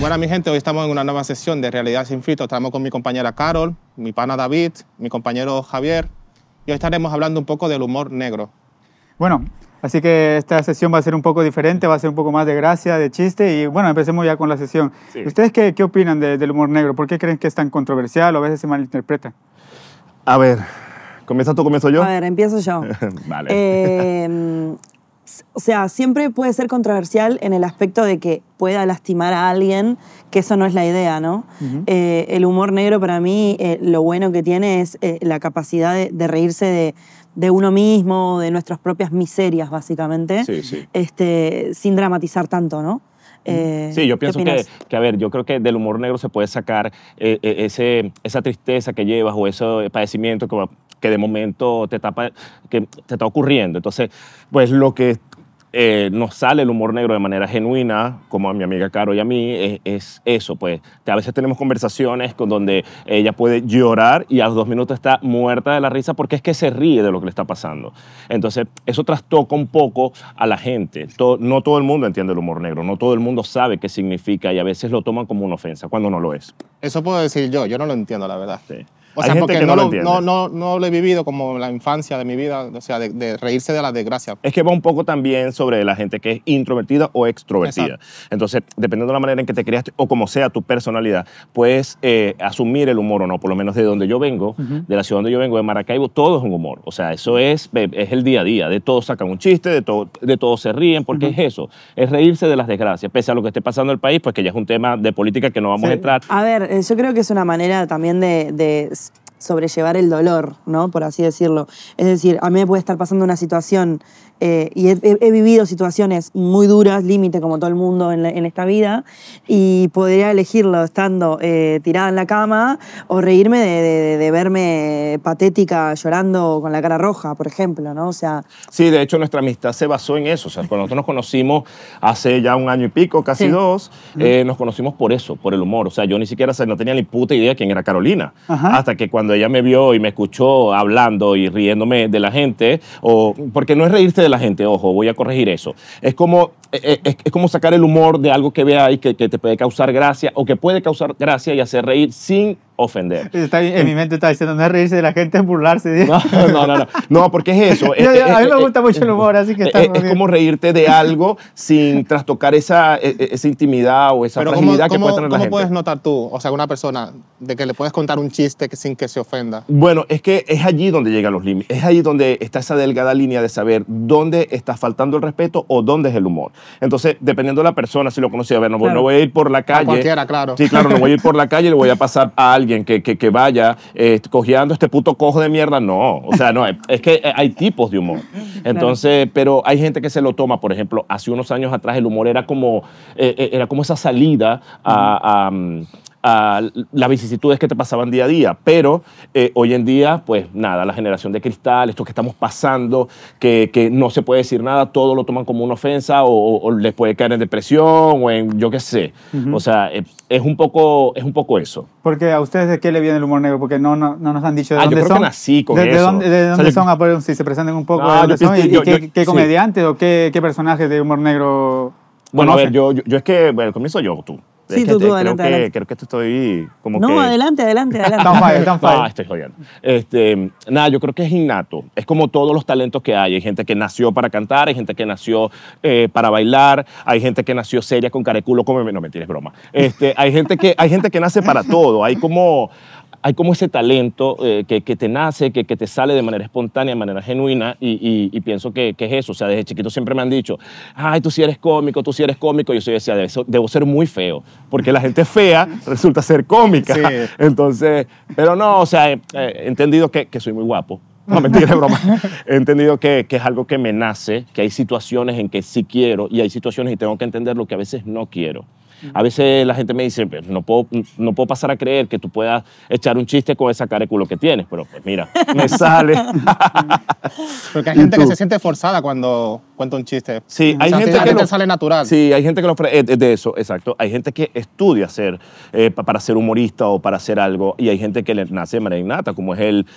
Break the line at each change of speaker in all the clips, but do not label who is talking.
Bueno, mi gente, hoy estamos en una nueva sesión de Realidad Sin Filtro. Estamos con mi compañera Carol, mi pana David, mi compañero Javier. Y hoy estaremos hablando un poco del humor negro.
Bueno, así que esta sesión va a ser un poco diferente, va a ser un poco más de gracia, de chiste. Y bueno, empecemos ya con la sesión. Sí. ¿Ustedes qué opinan del humor negro? ¿Por qué creen que es tan controversial o a veces se malinterpreta?
A ver, ¿comienza tú, comienzo yo?
A ver, empiezo yo.
Vale.
O sea, siempre puede ser controversial en el aspecto de que pueda lastimar a alguien, que eso no es la idea, ¿no? Uh-huh. El humor negro para mí, lo bueno que tiene es la capacidad de reírse de uno mismo, de nuestras propias miserias, sí, sí. Sin dramatizar tanto, ¿no?
Sí, yo pienso que, a ver, yo creo que del humor negro se puede sacar esa tristeza que llevas o ese padecimiento que de momento te está ocurriendo. Entonces, pues lo que nos sale el humor negro de manera genuina, como a mi amiga Caro y a mí, es eso, pues. Que a veces tenemos conversaciones donde ella puede llorar y a los 2 minutos está muerta de la risa porque es que se ríe de lo que le está pasando. Entonces, eso trastoca un poco a la gente. No todo el mundo entiende el humor negro, no todo el mundo sabe qué significa y a veces lo toman como una ofensa, cuando no lo es.
Eso puedo decir yo no lo entiendo, la verdad.
Sí.
O sea, porque no lo he vivido como la infancia de mi vida, o sea, de reírse de la desgracia.
Es que va un poco también sobre la gente que es introvertida o extrovertida. Exacto. Entonces, dependiendo de la manera en que te criaste o como sea tu personalidad, puedes asumir el humor o no. Por lo menos de donde yo vengo, de la ciudad donde yo vengo, de Maracaibo, todo es un humor. O sea, eso es el día a día. De todos sacan un chiste, de todos se ríen, porque es eso. Es reírse de las desgracias. Pese a lo que esté pasando en el país, pues que ya es un tema de política que no vamos a entrar.
A ver, yo creo que es una manera también de sobrellevar el dolor, ¿no? Por así decirlo. Es decir, a mí me puede estar pasando una situación y he vivido situaciones muy duras, límite como todo el mundo en esta vida, y podría elegirlo estando tirada en la cama o reírme de verme patética llorando con la cara roja, por ejemplo, ¿no? O sea...
Sí, de hecho nuestra amistad se basó en eso. O sea, cuando nosotros nos conocimos hace ya 1 año y pico, casi 2, nos conocimos por eso, por el humor. O sea, yo ni siquiera no tenía ni puta idea quién era Carolina. Ajá. Hasta que cuando ella me vio y me escuchó hablando y riéndome de la gente, porque no es reírte de la gente, ojo, voy a corregir eso. Es como sacar el humor de algo que vea ahí que te puede causar gracia o que puede causar gracia y hacer reír sin ofender.
En mi mente está diciendo, no es reírse de la gente, es burlarse.
No, porque es eso.
A mí me gusta mucho el humor, así que está
es como reírte de algo sin trastocar esa intimidad o esa fragilidad que puede tener la gente.
¿Cómo puedes notar tú, o sea, una persona, de que le puedes contar un chiste sin que se ofenda?
Bueno, es que es allí donde llegan los límites. Es allí donde está esa delgada línea de saber dónde está faltando el respeto o dónde es el humor. Entonces, dependiendo de la persona, si lo conocí, a ver, no voy a ir por la calle. A
cualquiera, claro.
Sí, claro, no voy a ir por la calle y le voy a pasar a alguien que vaya cojeando este puto cojo de mierda. No, o sea, no, es que hay tipos de humor. Entonces, pero hay gente que se lo toma, por ejemplo, hace unos años atrás el humor era como esa salida a las vicisitudes que te pasaban día a día, pero hoy en día, pues nada, la generación de cristal, esto que estamos pasando, que no se puede decir nada, todo lo toman como una ofensa o les puede caer en depresión o en yo qué sé. O sea, es un poco eso.
Porque a ustedes, ¿de qué le viene el humor negro? Porque no nos han dicho de dónde
yo creo
son.
Que nací con
¿De
eso.
dónde son? Si se presentan un poco, ¿de dónde son? ¿Qué comediantes o qué personajes de humor negro
Bueno, conocen? A ver, yo es que, bueno, comienzo yo, tú.
Sí, tú, adelante.
Creo que te estoy como
no,
que...
No, adelante.
Tan fire.
Estoy jodiendo. Nada, yo creo que es innato. Es como todos los talentos que hay. Hay gente que nació para cantar, hay gente que nació para bailar, hay gente que nació seria con careculo, como... No, mentira, es broma. Hay gente que nace para todo. Hay como ese talento que te nace, que te sale de manera espontánea, de manera genuina, y pienso que es eso. O sea, desde chiquito siempre me han dicho, ay, tú sí eres cómico. Yo soy decía, debo ser muy feo, porque la gente fea resulta ser cómica.
Sí.
Entonces, pero no, o sea, he entendido que soy muy guapo. No, mentira, es broma. He entendido que es algo que me nace, que hay situaciones en que sí quiero y hay situaciones y tengo que entender lo que a veces no quiero. A veces la gente me dice, no puedo pasar a creer que tú puedas echar un chiste con esa cara de culo que tienes, pero pues mira, me sale.
Porque hay gente que se siente forzada cuando cuenta un chiste.
Sí, hay gente que
no sale natural.
Sí, hay gente que lo de eso, exacto. Hay gente que estudia para ser humorista o para hacer algo, y hay gente que le nace de manera innata, como es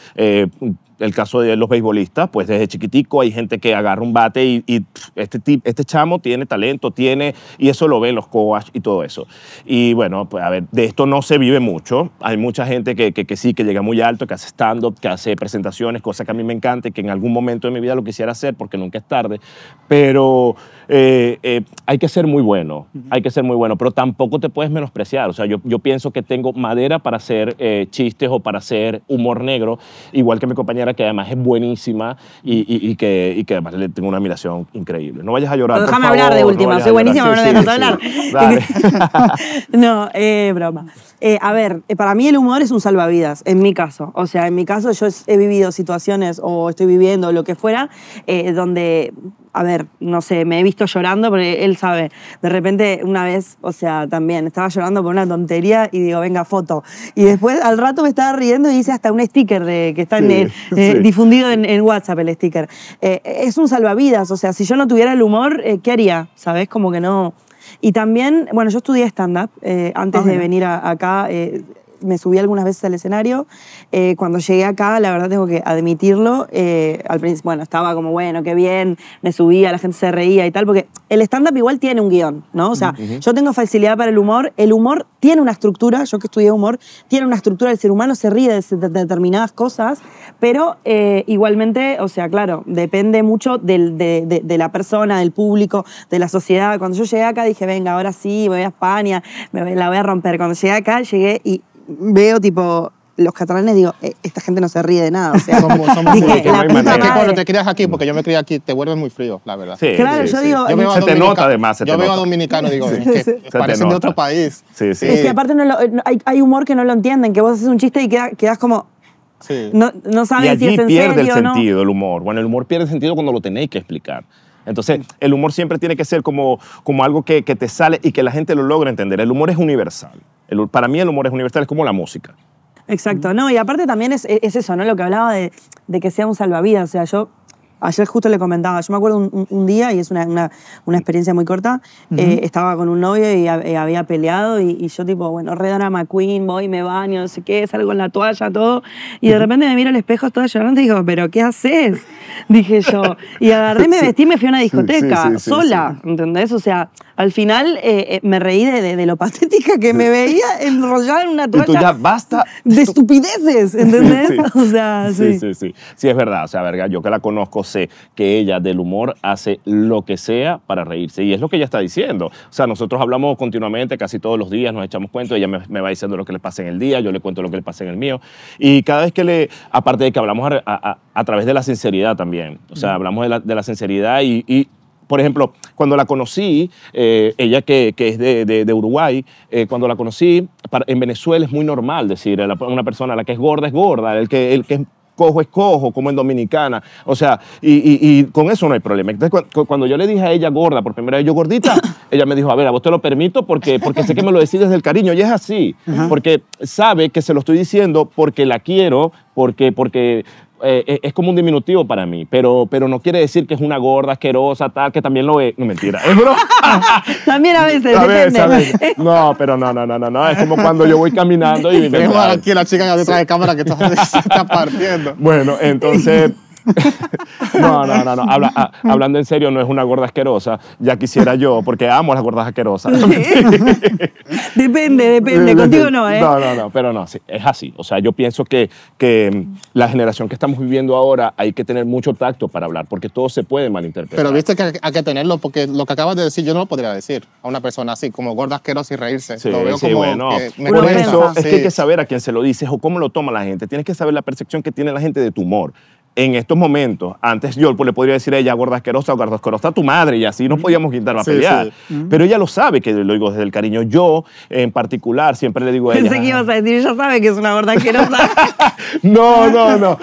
el caso de los beisbolistas. Pues desde chiquitico hay gente que agarra un bate y este chamo tiene talento, y eso lo ven los coaches y todo todo eso. Y bueno, pues a ver, de esto no se vive mucho. Hay mucha gente que sí, que llega muy alto, que hace stand-up, que hace presentaciones, cosa que a mí me encanta y que en algún momento de mi vida lo quisiera hacer porque nunca es tarde. Pero hay que ser muy bueno, hay que ser muy bueno, pero tampoco te puedes menospreciar. O sea, yo pienso que tengo madera para hacer chistes o para hacer humor negro, igual que mi compañera, que además es buenísima y que además le tengo una admiración increíble. No vayas a llorar,
Déjame
por favor,
hablar de última, soy buenísima, pero no dejas hablar.
Dale.
No, broma. A ver, para mí el humor es un salvavidas, en mi caso. O sea, en mi caso yo he vivido situaciones, o estoy viviendo lo que fuera, donde, a ver, no sé, me he visto llorando, porque él sabe. De repente, una vez, o sea, también estaba llorando por una tontería y digo, venga, foto. Y después, al rato me estaba riendo y hice hasta un sticker que está difundido en WhatsApp, el sticker. Es un salvavidas, o sea, si yo no tuviera el humor, ¿qué haría? ¿Sabes? Como que no... Y también, bueno, yo estudié stand-up antes de venir acá. Me subí algunas veces al escenario. Cuando llegué acá, la verdad tengo que admitirlo, al principio, bueno, estaba como, bueno, qué bien, me subía, la gente se reía y tal, porque el stand-up igual tiene un guión, ¿no? O sea, yo tengo facilidad para el humor tiene una estructura, yo que estudié humor, tiene una estructura, el ser humano se ríe de determinadas cosas, pero igualmente, o sea, claro, depende mucho de la persona, del público, de la sociedad. Cuando yo llegué acá dije, venga, ahora sí, voy a España, la voy a romper. Cuando llegué acá, llegué y veo tipo los catalanes, digo, esta gente no se ríe de nada. O sea,
somos
dije,
muy
la puta madre.
cuando te crias aquí, porque yo me crié aquí, te vuelves muy frío, la verdad.
Sí,
claro,
sí,
yo
sí.
digo...
Se te nota además,
Yo veo a dominicano y digo, es que parecen de otro país.
Sí, sí.
Es que aparte hay humor que no lo entienden, que vos haces un chiste y quedás como...
Sí.
No sabes si es en
pierde
serio
el
o no.
sentido el humor. Bueno, el humor pierde el sentido cuando lo tenéis que explicar. Entonces, el humor siempre tiene que ser como algo que te sale y que la gente lo logra entender. El humor es universal. Para mí el humor es universal, es como la música.
Exacto, no, y aparte también es eso, ¿no? Lo que hablaba de que sea un salvavidas. O sea, yo ayer justo le comentaba, yo me acuerdo un día, y es una experiencia muy corta, estaba con un novio y había peleado y yo tipo, bueno, re Dana McQueen, voy, me baño, no sé qué, salgo en la toalla, todo, y de repente me miro al espejo toda llorando y digo, ¿pero qué haces? Dije yo, y agarré, me vestí y me fui a una discoteca, sola, ¿entendés? O sea, al final me reí de lo patética que me veía enrollada en una toalla.
Y tú ya basta.
De estupideces, ¿entendés? O sea, sí.
Sí, es verdad. O sea, verga, yo que la conozco sé que ella del humor hace lo que sea para reírse. Y es lo que ella está diciendo. O sea, nosotros hablamos continuamente, casi todos los días, nos echamos cuentos. Ella me va diciendo lo que le pasa en el día, yo le cuento lo que le pasa en el mío. Y cada vez que aparte de que hablamos a través de la sinceridad también. O sea, hablamos de la sinceridad y por ejemplo, cuando la conocí, ella que es de Uruguay, cuando la conocí, en Venezuela es muy normal decir a una persona la que es gorda, el que es cojo, como en Dominicana. O sea, y con eso no hay problema. Entonces, cuando yo le dije a ella gorda, por primera vez, yo gordita, ella me dijo, a ver, a vos te lo permito porque sé que me lo decís desde el cariño. Y es así, porque sabe que se lo estoy diciendo porque la quiero, porque es como un diminutivo para mí, pero no quiere decir que es una gorda, asquerosa, tal, que también lo es. No, mentira. Es broma.
También a veces, depende.
A veces. No, pero no. Es como cuando yo voy caminando y...
Tenemos aquí la chica detrás de cámara que se está partiendo.
Bueno, entonces... No. Hablando en serio, no es una gorda asquerosa. Ya quisiera yo, porque amo las gordas asquerosas.
Depende. Contigo no, ¿eh?
No, pero no, sí, es así. O sea, yo pienso que la generación que estamos viviendo ahora hay que tener mucho tacto para hablar, porque todo se puede malinterpretar.
Pero viste que hay que tenerlo, porque lo que acabas de decir yo no lo podría decir a una persona así, como gorda asquerosa y reírse.
Sí,
lo veo
sí,
como
bueno.
que me
Por
cuesta.
eso es
Sí.
que hay que saber a quién se lo dices o cómo lo toma la gente. Tienes que saber la percepción que tiene la gente de tu humor. En estos momentos, antes yo le podría decir a ella gorda asquerosa o gorda asquerosa a tu madre y así nos podíamos quitar a pelear. Sí. Pero ella lo sabe que lo digo desde el cariño. Yo, en particular, siempre le digo a ella...
Pensé que ibas a decir, ella sabe que es una gorda asquerosa.
No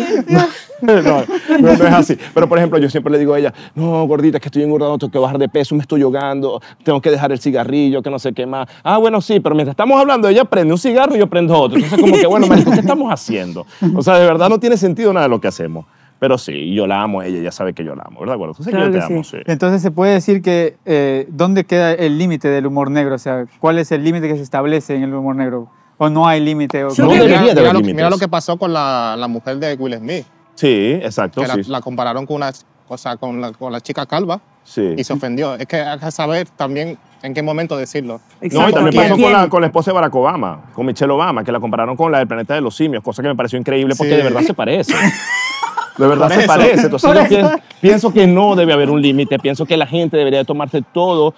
es así. Pero, por ejemplo, yo siempre le digo a ella, no, gordita, es que estoy engordando, tengo que bajar de peso, me estoy ahogando, tengo que dejar el cigarrillo, que no sé qué más. Ah, bueno, sí, pero mientras estamos hablando, ella prende un cigarro y yo prendo otro. Entonces, como que, bueno, marico, ¿qué estamos haciendo? O sea, de verdad no tiene sentido nada de lo que hacemos. Pero sí, yo la amo a ella, ella sabe que yo la amo, ¿verdad? Bueno, entonces
claro
que yo te
sí.
amo, sí.
Entonces se puede decir que ¿dónde queda el límite del humor negro? O sea, ¿cuál es el límite que se establece en el humor negro? ¿O no hay límite?
Mira lo que pasó con la mujer de Will Smith.
Sí, exacto.
Que la compararon con la chica calva.
Sí.
y se ofendió. Es que hay que saber también en qué momento decirlo.
No, y también pasó
¿Quién?
con la esposa de Barack Obama, con Michelle Obama, que la compararon con la del planeta de los simios, cosa que me pareció increíble porque
Sí.
de verdad se parece. De verdad
Por
se
eso.
parece. Entonces yo pienso que no debe haber un límite, pienso que la gente debería de tomarse todo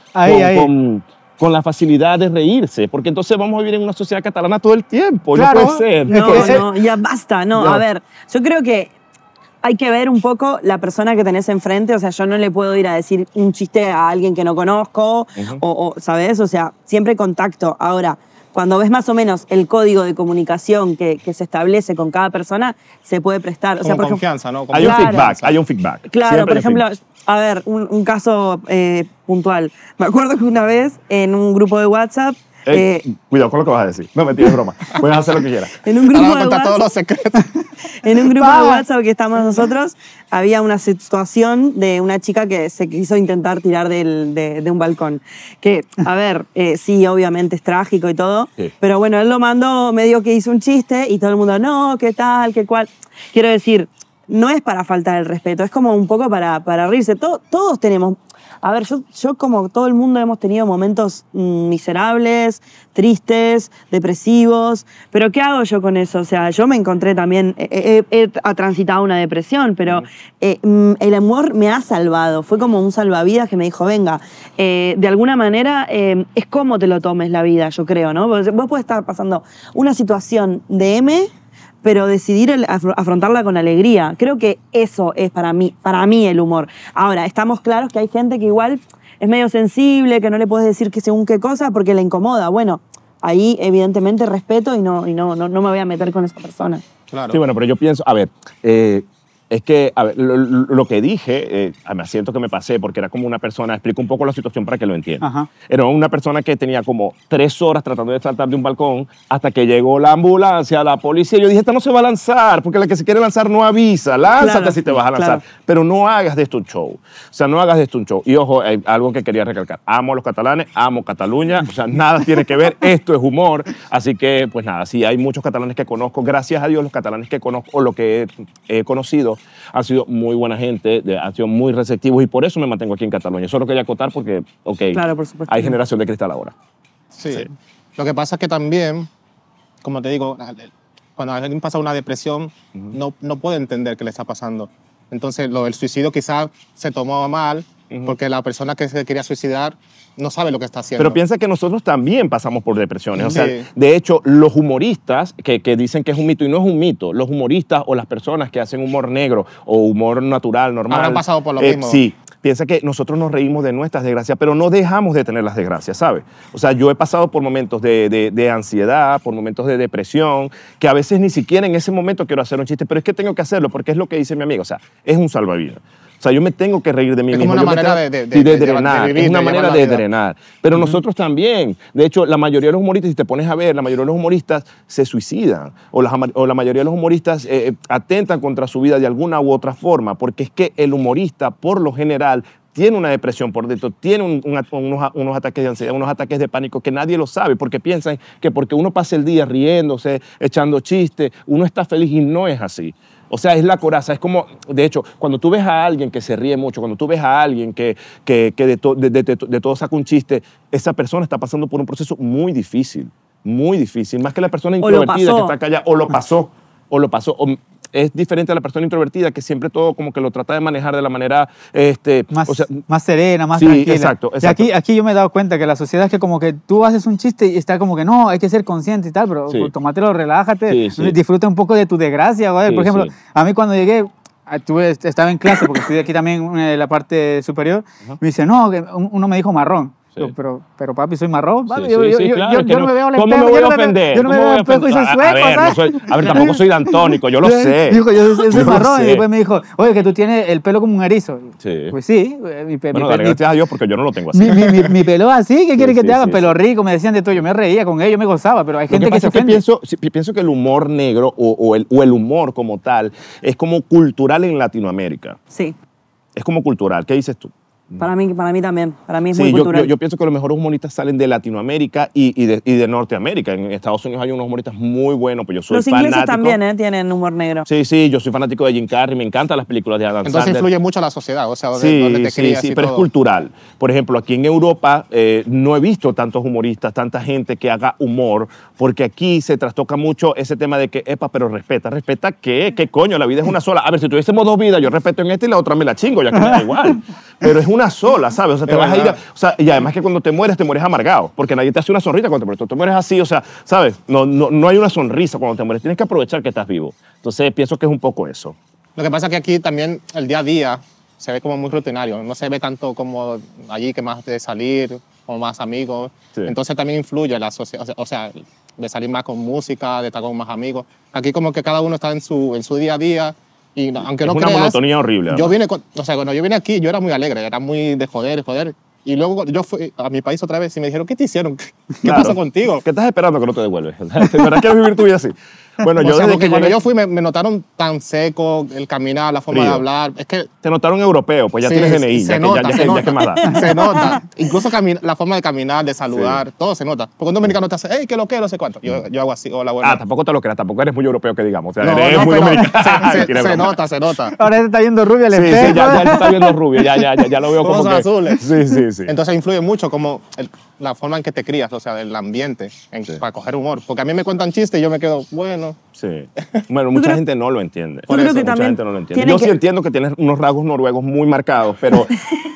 con la facilidad de reírse, porque entonces vamos a vivir en una sociedad catalana todo el tiempo.
Claro.
No puede ser.
No, ya basta. No,
Ya.
a ver, yo creo que hay que ver un poco la persona que tenés enfrente. O sea, yo no le puedo ir a decir un chiste a alguien que no conozco, ¿sabes? O sea, siempre contacto. Ahora, cuando ves más o menos el código de comunicación que se establece con cada persona, se puede prestar. O sea,
Como
por ejemplo,
confianza, ¿no? Como
Hay un
Claro.
feedback, hay un feedback.
claro,
Siempre
por
hay un
ejemplo,
feedback.
a ver, un caso puntual. Me acuerdo que una vez en un grupo de WhatsApp,
Cuidado con lo que vas a decir. No, mentira, es broma. Puedes hacer lo que quieras.
en un
Ahora
grupo
voy a
de
contar todos los
WhatsApp,
secretos.
en un grupo de WhatsApp que estamos nosotros, había una situación de una chica que se quiso intentar tirar de un balcón. Que, a ver, sí, obviamente es trágico y todo,
Sí.
pero bueno, él lo mandó, medio que hizo un chiste y todo el mundo, no, qué tal, qué cual. Quiero decir, no es para faltar el respeto, es como un poco para reírse. Todos tenemos... A ver, yo como todo el mundo hemos tenido momentos miserables, tristes, depresivos, pero ¿qué hago yo con eso? O sea, yo me encontré también, he transitado una depresión, pero el amor me ha salvado, fue como un salvavidas que me dijo, venga, de alguna manera es como te lo tomes la vida, yo creo, ¿no? Vos podés estar pasando una situación de pero decidir afrontarla con alegría. Creo que eso es para mí el humor. Ahora, estamos claros que hay gente que igual es medio sensible, que no le puedes decir que según qué cosa porque le incomoda. Bueno, ahí evidentemente respeto y no me voy a meter con esa persona.
Claro.
Sí, bueno, pero yo pienso, a ver, es que a ver, lo que dije, me siento que me pasé porque era como una persona, explico un poco la situación para que lo entiendan.
Ajá.
Era una persona que tenía como 3 horas tratando de saltar de un balcón hasta que llegó la ambulancia, la policía. Yo dije, esta no se va a lanzar porque la que se quiere lanzar no avisa. Lánzate
Claro,
si te vas a lanzar.
claro.
Pero no hagas de esto un show. O sea, no hagas de esto un show. Y ojo, hay algo que quería recalcar. Amo a los catalanes, amo Cataluña. O sea, nada tiene que ver. Esto es humor. Así que, pues nada, sí, hay muchos catalanes que conozco. Gracias a Dios, los catalanes que conozco o lo que he conocido han sido muy buena gente, han sido muy receptivos y por eso me mantengo aquí en Cataluña. Eso lo quería acotar porque, ok,
Claro, por supuesto.
hay generación de cristal ahora.
Sí.
Sí.
Lo que pasa es que también, como te digo, cuando alguien pasa una depresión, no puede entender qué le está pasando. Entonces, lo del suicidio quizás se tomó mal porque la persona que se quería suicidar no sabe lo que está haciendo.
Pero piensa que nosotros también pasamos por depresiones. O sea,
Sí.
de hecho, los humoristas que dicen que es un mito y no es un mito, los humoristas o las personas que hacen humor negro o humor natural, normal.
Habrán pasado por lo mismo.
Sí. Piensa que nosotros nos reímos de nuestras desgracias, pero no dejamos de tener las desgracias, ¿sabes? O sea, yo he pasado por momentos de ansiedad, por momentos de depresión, que a veces ni siquiera en ese momento quiero hacer un chiste, pero es que tengo que hacerlo porque es lo que dice mi amigo. O sea, es un salvavidas. O sea, yo me tengo que reír de mí
Es
mismo.
como una
Yo me
manera
tengo-
de
sí,
vivir,
drenar. Es una
de
manera
llevar
de
la vida.
drenar. Pero nosotros también. De hecho, la mayoría de los humoristas, si te pones a ver, la mayoría de los humoristas se suicidan. O la mayoría de los humoristas atentan contra su vida de alguna u otra forma. Porque es que el humorista, por lo general, tiene una depresión por dentro, tiene unos ataques de ansiedad, unos ataques de pánico que nadie lo sabe, porque piensan que porque uno pasa el día riéndose, echando chistes, uno está feliz y no es así. O sea, es la coraza, es como, de hecho, cuando tú ves a alguien que se ríe mucho, cuando tú ves a alguien que de todo saca un chiste, esa persona está pasando por un proceso muy difícil, más que la persona
O lo
introvertida
pasó.
que está callada, o lo pasó. Es diferente a la persona introvertida que siempre todo como que lo trata de manejar de la manera,
Más,
o sea,
más serena, más
sí,
tranquila.
exacto,
Y
exacto.
aquí yo me he dado cuenta que la sociedad es que como que tú haces un chiste y está como que no, hay que ser consciente y tal, pero
Sí.
tómatelo, relájate,
Sí, sí.
disfruta un poco de tu desgracia. ¿Vale?
Sí,
Por ejemplo,
sí.
a mí cuando llegué, estaba en clase, porque estoy aquí también en la parte superior, me dice, no, que uno me dijo marrón.
Sí.
Yo, pero papi, soy marrón. Papi,
Sí,
yo,
sí,
yo-
sí,
yo-
claro,
yo-
es que
yo no me veo al
¿cómo
espejo,
me voy
yo
a
no me-
ofender?
yo no me
¿Cómo
veo
voy
al
a
espejo y soy
ofender?
sueco, ¿sabes?
A ver, tampoco soy daltónico, yo lo sé.
Dijo, yo soy
Yo lo
marrón. Y
sé.
después me dijo, oye, que tú tienes el pelo como un erizo.
Sí.
Pues sí,
Bueno, dale gracias a Dios porque yo no lo tengo así.
mi pelo así, ¿qué quieres que
sí,
te haga?
sí,
Pelo
sí.
rico, me decían de todo. Yo me reía con ellos, me gozaba, pero hay
Lo
gente que se
pasa es
ofende.
pienso que el humor negro o el humor como tal es como cultural en Latinoamérica.
Sí.
Es como cultural. ¿Qué dices tú?
Para mí también. Para mí es
Sí,
muy cultural.
yo pienso que los mejores humoristas salen de Latinoamérica y de Norteamérica. En Estados Unidos hay unos humoristas muy buenos, pues yo soy fanático.
Los ingleses también tienen humor negro.
Sí, yo soy fanático de Jim Carrey, me encantan las películas de Adam Sandler.
Entonces influye mucho la sociedad, o sea,
Sí,
donde te crías y
pero
todo.
es cultural. Por ejemplo, aquí en Europa no he visto tantos humoristas, tanta gente que haga humor, porque aquí se trastoca mucho ese tema de que, epa, pero respeta. ¿Respeta qué? ¿Qué coño? La vida es una sola. A ver, si tuviésemos dos vidas, yo respeto en esta y la otra me la chingo, ya que me da igual. Pero es una sola, ¿sabes? O sea, te vas a ir o sea, y además que cuando te mueres amargado, porque nadie te hace una sonrisa cuando te mueres. Tú mueres así, o sea, ¿sabes? No hay una sonrisa cuando te mueres. Tienes que aprovechar que estás vivo. Entonces, pienso que es un poco eso.
Lo que pasa es que aquí también el día a día se ve como muy rutinario. No se ve tanto como allí que más de salir o más amigos.
Sí.
Entonces también influye la sociedad, o sea, de salir más con música, de estar con más amigos. Aquí como que cada uno está en su día a día. Y aunque no
Es una
creas,
monotonía horrible.
yo
además.
cuando yo vine aquí, yo era muy alegre, era muy de joder. Y luego yo fui a mi país otra vez y me dijeron, ¿qué te hicieron? ¿Qué
Claro.
pasa contigo?
¿Qué estás esperando que no te devuelves? ¿De verdad quieres vivir tu vida así? Bueno, yo
O sea,
desde
porque
que
cuando
llegué,
yo fui me notaron tan seco, el caminar, la forma
Frío.
de hablar. Es que
te notaron europeo, pues ya
sí,
tienes DNI,
se
ya
nota, se
que
nota.
más da.
Se nota. Incluso la forma de caminar, de saludar, todo se nota. Porque un dominicano te hace, hey, ¿qué lo que? No sé cuánto. Yo hago así, hola, bueno.
Tampoco te lo creas, tampoco eres muy europeo que digamos. O sea,
No,
eres muy
pero
dominicano. Mentira,
se
broma.
nota.
Ahora te está yendo rubia el
Sí,
espejo.
ya te está viendo rubio, ya lo veo como
Ojos
que...
azules.
Sí.
Entonces influye mucho como la forma en que te crías, o sea, el ambiente, para coger humor. Porque a mí me cuentan chistes y yo me quedo, bueno.
Sí. Bueno, mucha gente no lo entiende.
Yo creo que
Mucha
también
gente no lo entiende.
tiene
Yo sí
que-
entiendo que tienes unos rasgos noruegos muy marcados, pero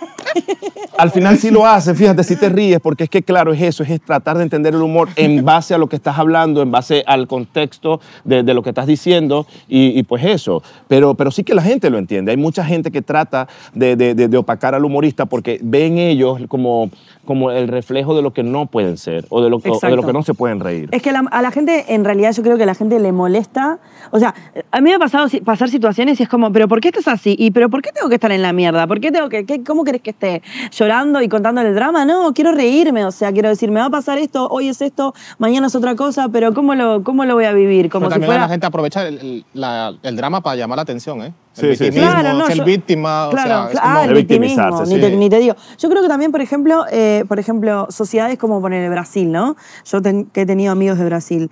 al final sí lo haces, fíjate, sí te ríes, porque es que claro, es tratar de entender el humor en base a lo que estás hablando, en base al contexto de lo que estás diciendo y pues eso. Pero sí que la gente lo entiende. Hay mucha gente que trata de opacar al humorista porque ven ellos como el reflejo de lo que no pueden ser o de lo que no se pueden reír.
Es que a la gente, en realidad, yo creo que a la gente le molesta. O sea, a mí me ha pasado pasar situaciones y es como, ¿pero por qué estás así? ¿Y pero por qué tengo que estar en la mierda? ¿Por qué cómo querés que esté llorando y contándole el drama? No, quiero reírme. O sea, quiero decir, me va a pasar esto, hoy es esto, mañana es otra cosa, pero ¿cómo lo voy a vivir? Como
Pero
si
también
fuera...
la gente aprovecha el drama para llamar la atención, ¿eh?
Sí,
El
sí, sí.
victimismo,
Claro, no,
ser
yo-
víctima, o sea, es
Ah,
como...
el victimismo,
victimizarse,
ni,
sí.
ni te digo. Yo creo que también, por ejemplo, sociedades como poner Brasil, ¿no? Yo que he tenido amigos de Brasil.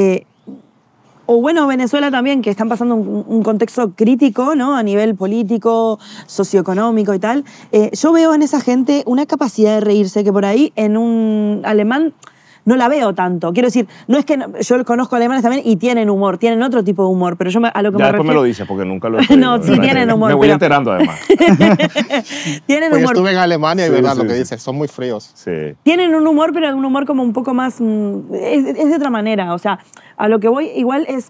O bueno, Venezuela también, que están pasando un contexto crítico, ¿no? A nivel político, socioeconómico y tal. Yo veo en esa gente una capacidad de reírse que por ahí en un alemán no la veo tanto. Quiero decir, no es que yo conozco alemanes también y tienen humor, tienen otro tipo de humor, pero yo a lo que
Ya
me
después
refiero...
me lo dices porque nunca lo he
No,
oído,
sí tienen humor,
Me voy
pero-
enterando además.
Tienen
Pues yo
humor.
estuve en Alemania y
Sí,
verdad
sí,
lo que
sí.
dices, son muy fríos.
Sí.
Tienen un humor, pero un humor como un poco más... es de otra manera. O sea, a lo que voy igual es...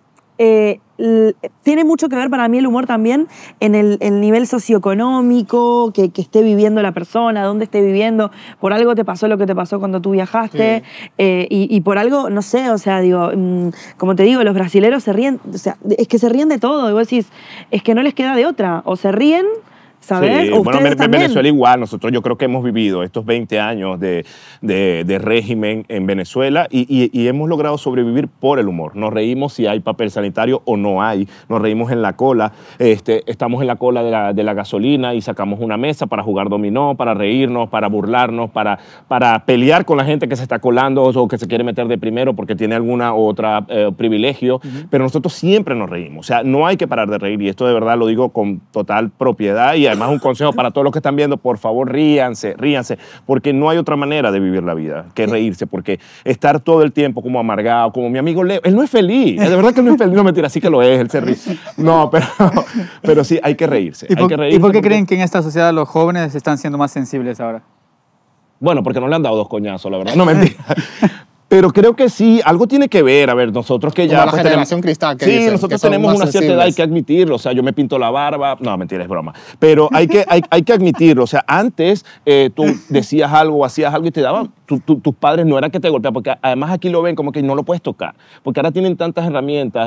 tiene mucho que ver para mí el humor también en el nivel socioeconómico que esté viviendo la persona, dónde esté viviendo. Por algo te pasó lo que te pasó cuando tú viajaste y por algo, no sé, o sea, digo, como te digo, los brasileros se ríen, o sea, es que se ríen de todo. Y vos decís, es que no les queda de otra. O se ríen, ¿sabes?
Sí,
O
bueno,
ustedes también.
Venezuela igual. Nosotros yo creo que hemos vivido estos 20 años de régimen en Venezuela y hemos logrado sobrevivir por el humor. Nos reímos si hay papel sanitario o no hay. Nos reímos en la cola. Estamos en la cola de la gasolina y sacamos una mesa para jugar dominó, para reírnos, para burlarnos, para pelear con la gente que se está colando o que se quiere meter de primero porque tiene alguna otra privilegio. Pero nosotros siempre nos reímos. O sea, no hay que parar de reír y esto de verdad lo digo con total propiedad y además un consejo para todos los que están viendo, por favor ríanse, porque no hay otra manera de vivir la vida que reírse, porque estar todo el tiempo como amargado, como mi amigo Leo, él no es feliz, de verdad que él no es feliz, no mentira, sí que lo es, él se ríe. No, pero sí, hay que reírse.
¿Y
hay que reírse
por qué
porque-
creen que en esta sociedad los jóvenes están siendo más sensibles ahora?
Bueno, porque no le han dado 2 coñazos, la verdad. No, mentira. Pero creo que sí, algo tiene que ver. A ver, nosotros que
Como
ya...
la
pues,
generación cristal que
sí,
dicen,
nosotros
que son
tenemos
más
una cierta edad, hay
sensibles.
que admitirlo. O sea, yo me pinto la barba. No, mentira, es broma. Pero hay que admitirlo. O sea, antes tú decías algo o hacías algo y te daban... tus padres no era que te golpeaban, porque además aquí lo ven como que no lo puedes tocar. Porque ahora tienen tantas herramientas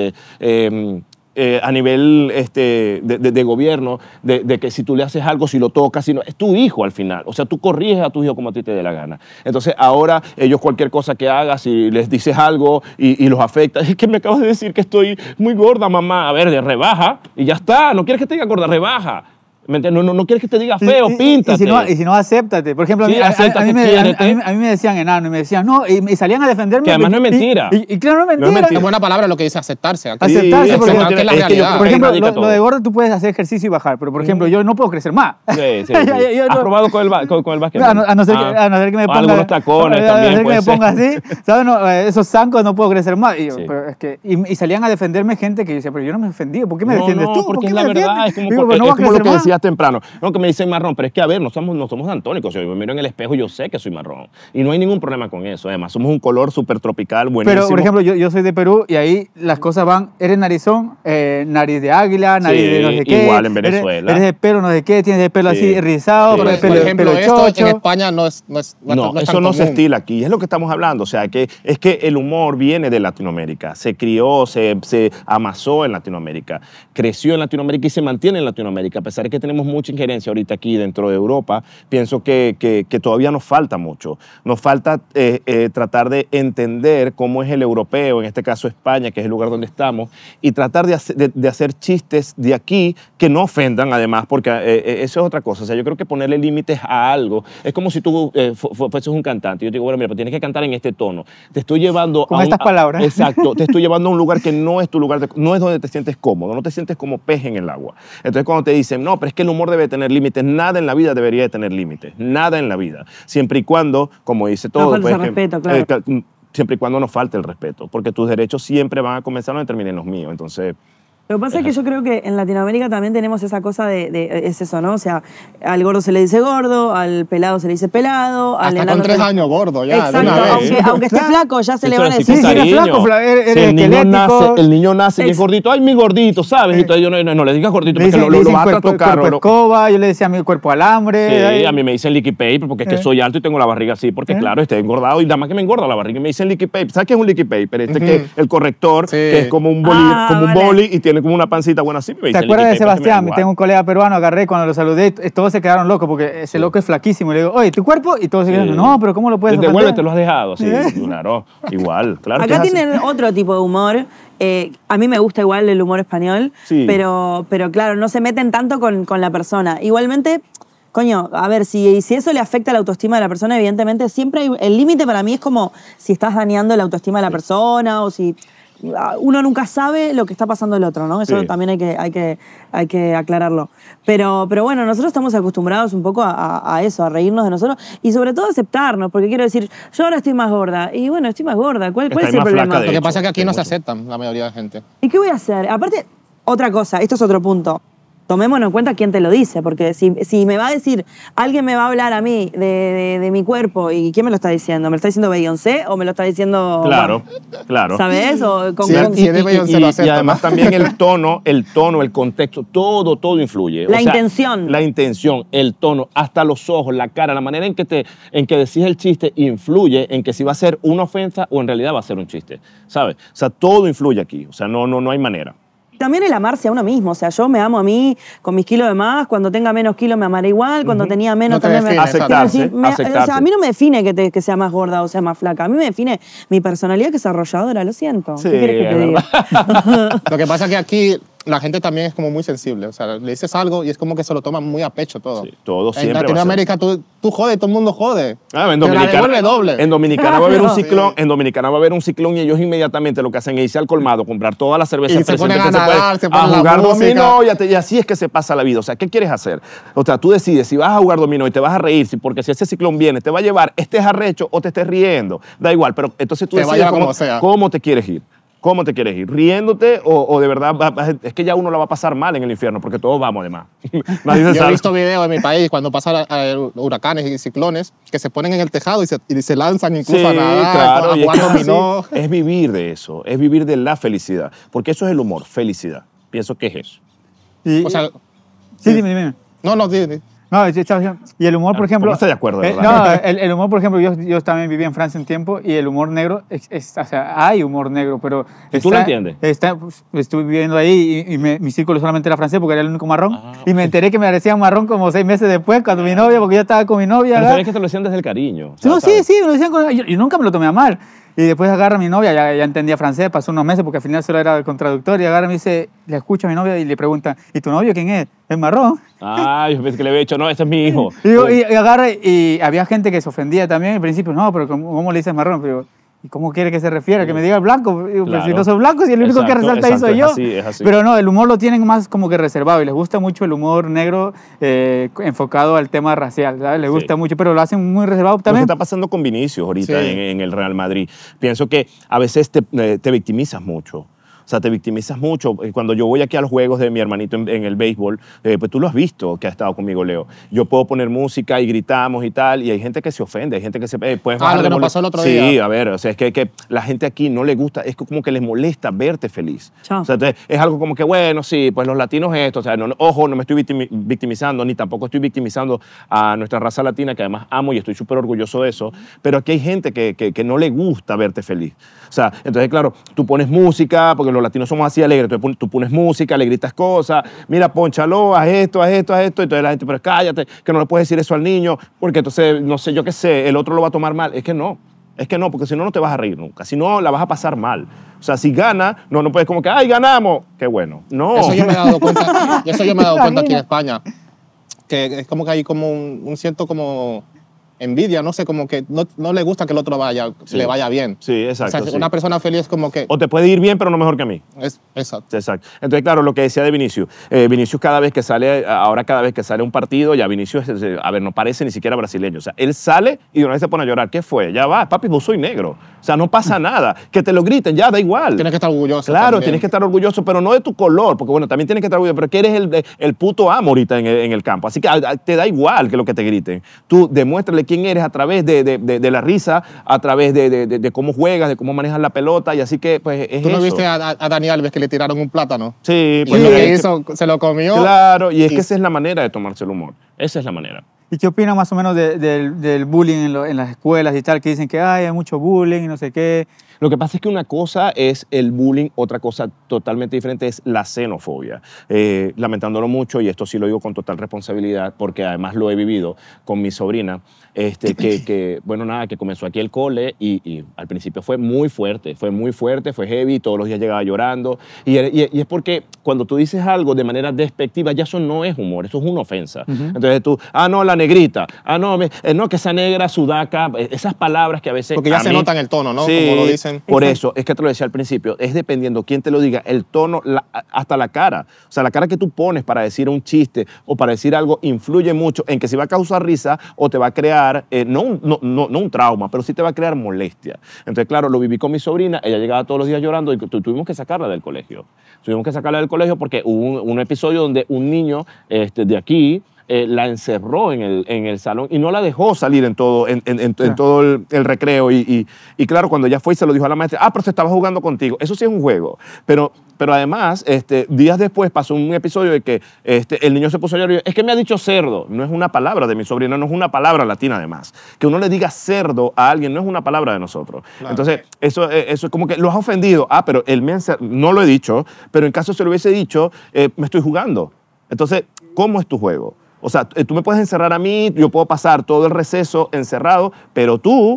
a nivel de gobierno, de que si tú le haces algo, si lo tocas, si no, es tu hijo al final. O sea, tú corriges a tu hijo como a ti te dé la gana. Entonces, ahora ellos cualquier cosa que hagas, si les dices algo y los afecta, es que me acabas de decir que estoy muy gorda, mamá. A ver, rebaja y ya está. No quieres que te diga gorda, rebaja. ¿Me entiendes? No quieres que te diga feo, píntate.
Y si no, acéptate. Por ejemplo,
Sí,
a mí me decían enano y me decían, no, y salían a defenderme.
Que además no es mentira.
Y claro, no es mentira.
Es buena palabra lo que dice aceptarse.
Aceptarse, porque
es la realidad.
por ejemplo, lo de gordo tú puedes hacer ejercicio y bajar, pero por ejemplo, yo no puedo crecer más.
Sí. ¿Has probado con el básquet?
A no ser que me ponga...
Algunos tacones también
me ponga así, ¿sabes? No, esos zancos no puedo crecer más. Y salían a defenderme gente que yo decía, pero yo no me ofendí. ¿Por qué me defiendes tú?
Porque es la verdad. Es como lo que decías temprano. No, que me dicen marrón, pero es que, a ver, no somos daltónicos. Yo me miro en el espejo y yo sé que soy marrón. Y no hay ningún problema con eso. Además, somos un color súper tropical, buenísimo.
Pero, por ejemplo, yo soy de Perú y ahí las cosas van, eres narizón, nariz de águila, nariz de no sé qué.
Igual en Venezuela.
Eres de pelo no sé qué, tienes el pelo así rizado,
por ejemplo, esto en España no es
eso no se estila aquí. Es lo que estamos hablando. O sea, que es que el humor viene de Latinoamérica. Se crió, se amasó en Latinoamérica, creció en Latinoamérica y se mantiene en Latinoamérica. A pesar de que tenemos mucha injerencia ahorita aquí dentro de Europa, pienso que todavía nos falta mucho. Nos falta tratar de entender cómo es el europeo, en este caso España, que es el lugar donde estamos, y tratar de hacer chistes de aquí que no ofendan, además, porque eso es otra cosa. O sea, yo creo que ponerle límites a algo es como si tú fueses un cantante. Yo te digo, bueno, mira, pero tienes que cantar en este tono. Te estoy llevando
con estas palabras.
Exacto. Te estoy llevando a un lugar que no es tu lugar, no es donde te sientes cómodo, no te sientes como pez en el agua. Entonces, cuando te dicen, no, pero es que el humor debe tener límites, nada en la vida debería de tener límites, nada en la vida. Siempre y cuando, como dice todo...
No falta el respeto, claro.
Siempre y cuando no falte el respeto, porque tus derechos siempre van a comenzar donde terminen los míos. Entonces...
Lo que pasa es que yo creo que en Latinoamérica también tenemos esa cosa es eso, ¿no? O sea, al gordo se le dice gordo, al pelado se le dice pelado, al
hasta con 3 años gordo, ya.
Exacto,
de una vez.
aunque esté flaco, ya se le van a decir.
Sí, eres flaco, eres esquelético.
El niño nace y es gordito. Ay, mi gordito, ¿sabes? Entonces yo no le digas gordito porque lo vas a trastocar.
Cuerpo escoba, yo le decía a mi cuerpo alambre.
Sí, a mí me dicen licky paper porque es que soy alto y tengo la barriga así, porque claro, estoy engordado y nada más que me engorda la barriga y me dicen licky paper. ¿Sabes qué es un licky paper? Que el corrector, que es como un boli y tiene como una pancita buena así.
¿Te acuerdas de Sebastián? Tengo un colega peruano, agarré cuando lo saludé, todos se quedaron locos porque ese loco es flaquísimo. Y le digo, oye, ¿tu cuerpo? Y todos se quedaron, no, pero ¿cómo lo puedes hacer?
Devuélvete, lo has dejado. Sí, claro, igual. Claro.
Acá tienen otro tipo de humor. A mí me gusta igual el humor español,
sí.
pero claro, no se meten tanto con la persona. Igualmente, coño, a ver, si eso le afecta la autoestima de la persona, evidentemente siempre hay... El límite para mí es como si estás dañando la autoestima de la persona o si... Uno nunca sabe lo que está pasando el otro, ¿no? Eso también hay que aclararlo. Pero bueno, nosotros estamos acostumbrados un poco a eso, a reírnos de nosotros y sobre todo a aceptarnos, porque quiero decir, yo ahora estoy más gorda y bueno, estoy más gorda. ¿Cuál es el problema?
Lo que pasa es que aquí no se aceptan la mayoría de la gente.
¿Y qué voy a hacer? Aparte, otra cosa, esto es otro punto. Tomémonos en cuenta quién te lo dice, porque si me va a decir, alguien me va a hablar a mí de mi cuerpo, ¿y quién me lo está diciendo? ¿Me lo está diciendo Beyoncé o me lo está diciendo...
Claro.
¿Sabes? O
y además también el tono, el contexto, todo influye.
La intención,
el tono, hasta los ojos, la cara, la manera en que decís el chiste influye en que si va a ser una ofensa o en realidad va a ser un chiste, ¿sabes? O sea, todo influye aquí, o sea, no hay manera.
También el amarse a uno mismo, o sea, yo me amo a mí con mis kilos de más, cuando tenga menos kilos me amaré igual, cuando tenía menos también me...
Aceptarse.
O sea, a mí no me define que sea más gorda o sea más flaca, a mí me define mi personalidad que es arrolladora, lo siento.
Sí,
¿qué quieres que te diga?
Lo que pasa es que aquí la gente también es como muy sensible, o sea, le dices algo y es como que se lo toman muy a pecho todo.
Sí, todo siempre.
En Latinoamérica tú jodes, todo el mundo jode.
En Dominicana va a haber un ciclón, en Dominicana va a haber un ciclón y ellos inmediatamente lo que hacen es irse al colmado, comprar toda la cerveza
y se ponen a nadar, se ponen
a jugar dominó y así es que se pasa la vida. O sea, ¿qué quieres hacer? O sea, tú decides si vas a jugar dominó y te vas a reír, porque si ese ciclón viene, te va a llevar, estés arrecho o te estés riendo, da igual, pero entonces tú decides cómo te quieres ir. ¿Cómo te quieres ir? ¿Riéndote o de verdad es que ya uno la va a pasar mal en el infierno porque todos vamos además?
Yo he visto videos en mi país cuando pasan huracanes y ciclones que se ponen en el tejado y se lanzan incluso a nadar, a jugar dominó.
Es vivir de eso, es vivir de la felicidad, porque eso es el humor, felicidad. Pienso que es eso.
O sea,
sí, dime.
No, dime.
No, y el humor, por ejemplo...
No estoy de acuerdo, ¿verdad?
El humor, por ejemplo, yo también viví en Francia un tiempo y el humor negro, o sea, hay humor negro, pero...
¿Tú lo entiendes?
Estuve viviendo ahí y mi círculo solamente era francés porque era el único marrón. Y me enteré que me decían marrón como 6 meses después cuando mi novia, porque yo estaba con mi novia.
Pero sabes que te lo decían desde el cariño.
No, sí, me lo decían yo nunca me lo tomé a mal. Y después agarra a mi novia, ya entendía francés, pasó unos meses porque al final solo era con traductor, y agarra y me dice, le escucho a mi novia y le pregunta, ¿y tu novio quién es? ¿Es marrón?
Ah, yo pensé que le había dicho, no, ese es mi hijo.
Y agarra, y había gente que se ofendía también al principio, no, pero ¿cómo le dices marrón? Pero, ¿y cómo quiere que se refiera? Que me diga blanco. Digo,
Claro.
pero si no soy blanco, si el único que resalta ahí soy yo.
Es así.
Pero no, el humor lo tienen más como que reservado y les gusta mucho el humor negro enfocado al tema racial, ¿sabes? Les gusta mucho, pero lo hacen muy reservado también.
Lo que está pasando con Vinicius ahorita
Sí.
en el Real Madrid. Pienso que a veces te victimizas mucho. O sea, te victimizas mucho. Cuando yo voy aquí a los juegos de mi hermanito en el béisbol, pues tú lo has visto, que ha estado conmigo, Leo. Yo puedo poner música y gritamos y tal, y hay gente que se ofende, hay gente que se... puedes bajar
lo que
de
nos pasó el otro día.
Sí, a ver, o sea, es que la gente aquí no le gusta, es como que les molesta verte feliz.
Chao.
O sea, entonces, es algo como que, bueno, sí, pues los latinos esto, o sea, ojo, no me estoy victimizando, ni tampoco estoy victimizando a nuestra raza latina, que además amo y estoy súper orgulloso de eso, pero aquí hay gente que no le gusta verte feliz. O sea, entonces, claro, tú pones música, porque los latinos somos así alegres, tú pones música, le gritas cosas, mira, pónchalo, haz esto, y entonces la gente, pero cállate, que no le puedes decir eso al niño, porque entonces, no sé, yo qué sé, el otro lo va a tomar mal. Es que no, porque si no, no te vas a reír nunca, si no, la vas a pasar mal. O sea, si gana, no puedes como que, ¡ay, ganamos! ¡Qué bueno! No.
Eso yo me he dado cuenta aquí en España, que es como que hay como un cierto como envidia, no sé, como que no le gusta que el otro
Sí.
le vaya bien.
Sí, exacto.
O sea,
sí.
una persona feliz es como que...
O te puede ir bien, pero no mejor que a mí.
Exacto.
Exacto. Entonces, claro, lo que decía de Vinicius. Vinicius cada vez que sale un partido, ya Vinicius, a ver, no parece ni siquiera brasileño. O sea, él sale y de una vez se pone a llorar. ¿Qué fue? Ya va, papi, vos soy negro. O sea, no pasa nada. Que te lo griten, ya, da igual.
Tienes que estar orgulloso.
Claro,
también.
tienes que estar orgulloso, pero no de tu color, porque bueno, también tienes que estar orgulloso, pero que eres el puto amo ahorita en el campo. Así que te da igual que lo que te griten. Tú demuéstrale quién eres a través de la risa, a través de cómo juegas, de cómo manejas la pelota, y así que, pues, es
¿Tú no
eso.
viste a Dani Alves que le tiraron un plátano?
Sí,
Y
pues
lo
mira,
que hizo, se lo comió.
claro, y es que esa es la manera de tomarse el humor. Esa es la manera.
¿Y qué opinan más o menos del bullying en las escuelas y tal? Que dicen que hay mucho bullying y no sé qué.
Lo que pasa es que una cosa es el bullying, otra cosa totalmente diferente es la xenofobia. Lamentándolo mucho, y esto sí lo digo con total responsabilidad, porque además lo he vivido con mi sobrina, bueno, nada, que comenzó aquí el cole y al principio fue muy fuerte, fue heavy, todos los días llegaba llorando. Y es porque cuando tú dices algo de manera despectiva, ya eso no es humor, eso es una ofensa. Entonces tú, no, la negrita, no, que esa negra sudaca, esas palabras que a veces...
Porque ya se nota en el tono, ¿no?
Sí,
Como lo dicen.
por eso, es que te lo decía al principio, es dependiendo quién te lo diga, el tono, hasta la cara. O sea, la cara que tú pones para decir un chiste o para decir algo influye mucho en que si va a causar risa o te va a crear, no un trauma, pero sí te va a crear molestia. Entonces, claro, lo viví con mi sobrina, ella llegaba todos los días llorando y tuvimos que sacarla del colegio. Tuvimos que sacarla del colegio porque hubo un episodio donde un niño de aquí la encerró en el salón y no la dejó salir en todo el recreo. Y claro, cuando ella fue y se lo dijo a la maestra, pero se estaba jugando contigo. Eso sí es un juego. Pero además, días después pasó un episodio de que el niño se puso a llorar y es que me ha dicho cerdo. No es una palabra de mi sobrina, no es una palabra latina además. Que uno le diga cerdo a alguien no es una palabra de nosotros. Claro. Entonces, eso es como que lo has ofendido. Pero él no lo he dicho, pero en caso se lo hubiese dicho, me estoy jugando. Entonces, ¿cómo es tu juego? O sea, tú me puedes encerrar a mí, yo puedo pasar todo el receso encerrado, pero tú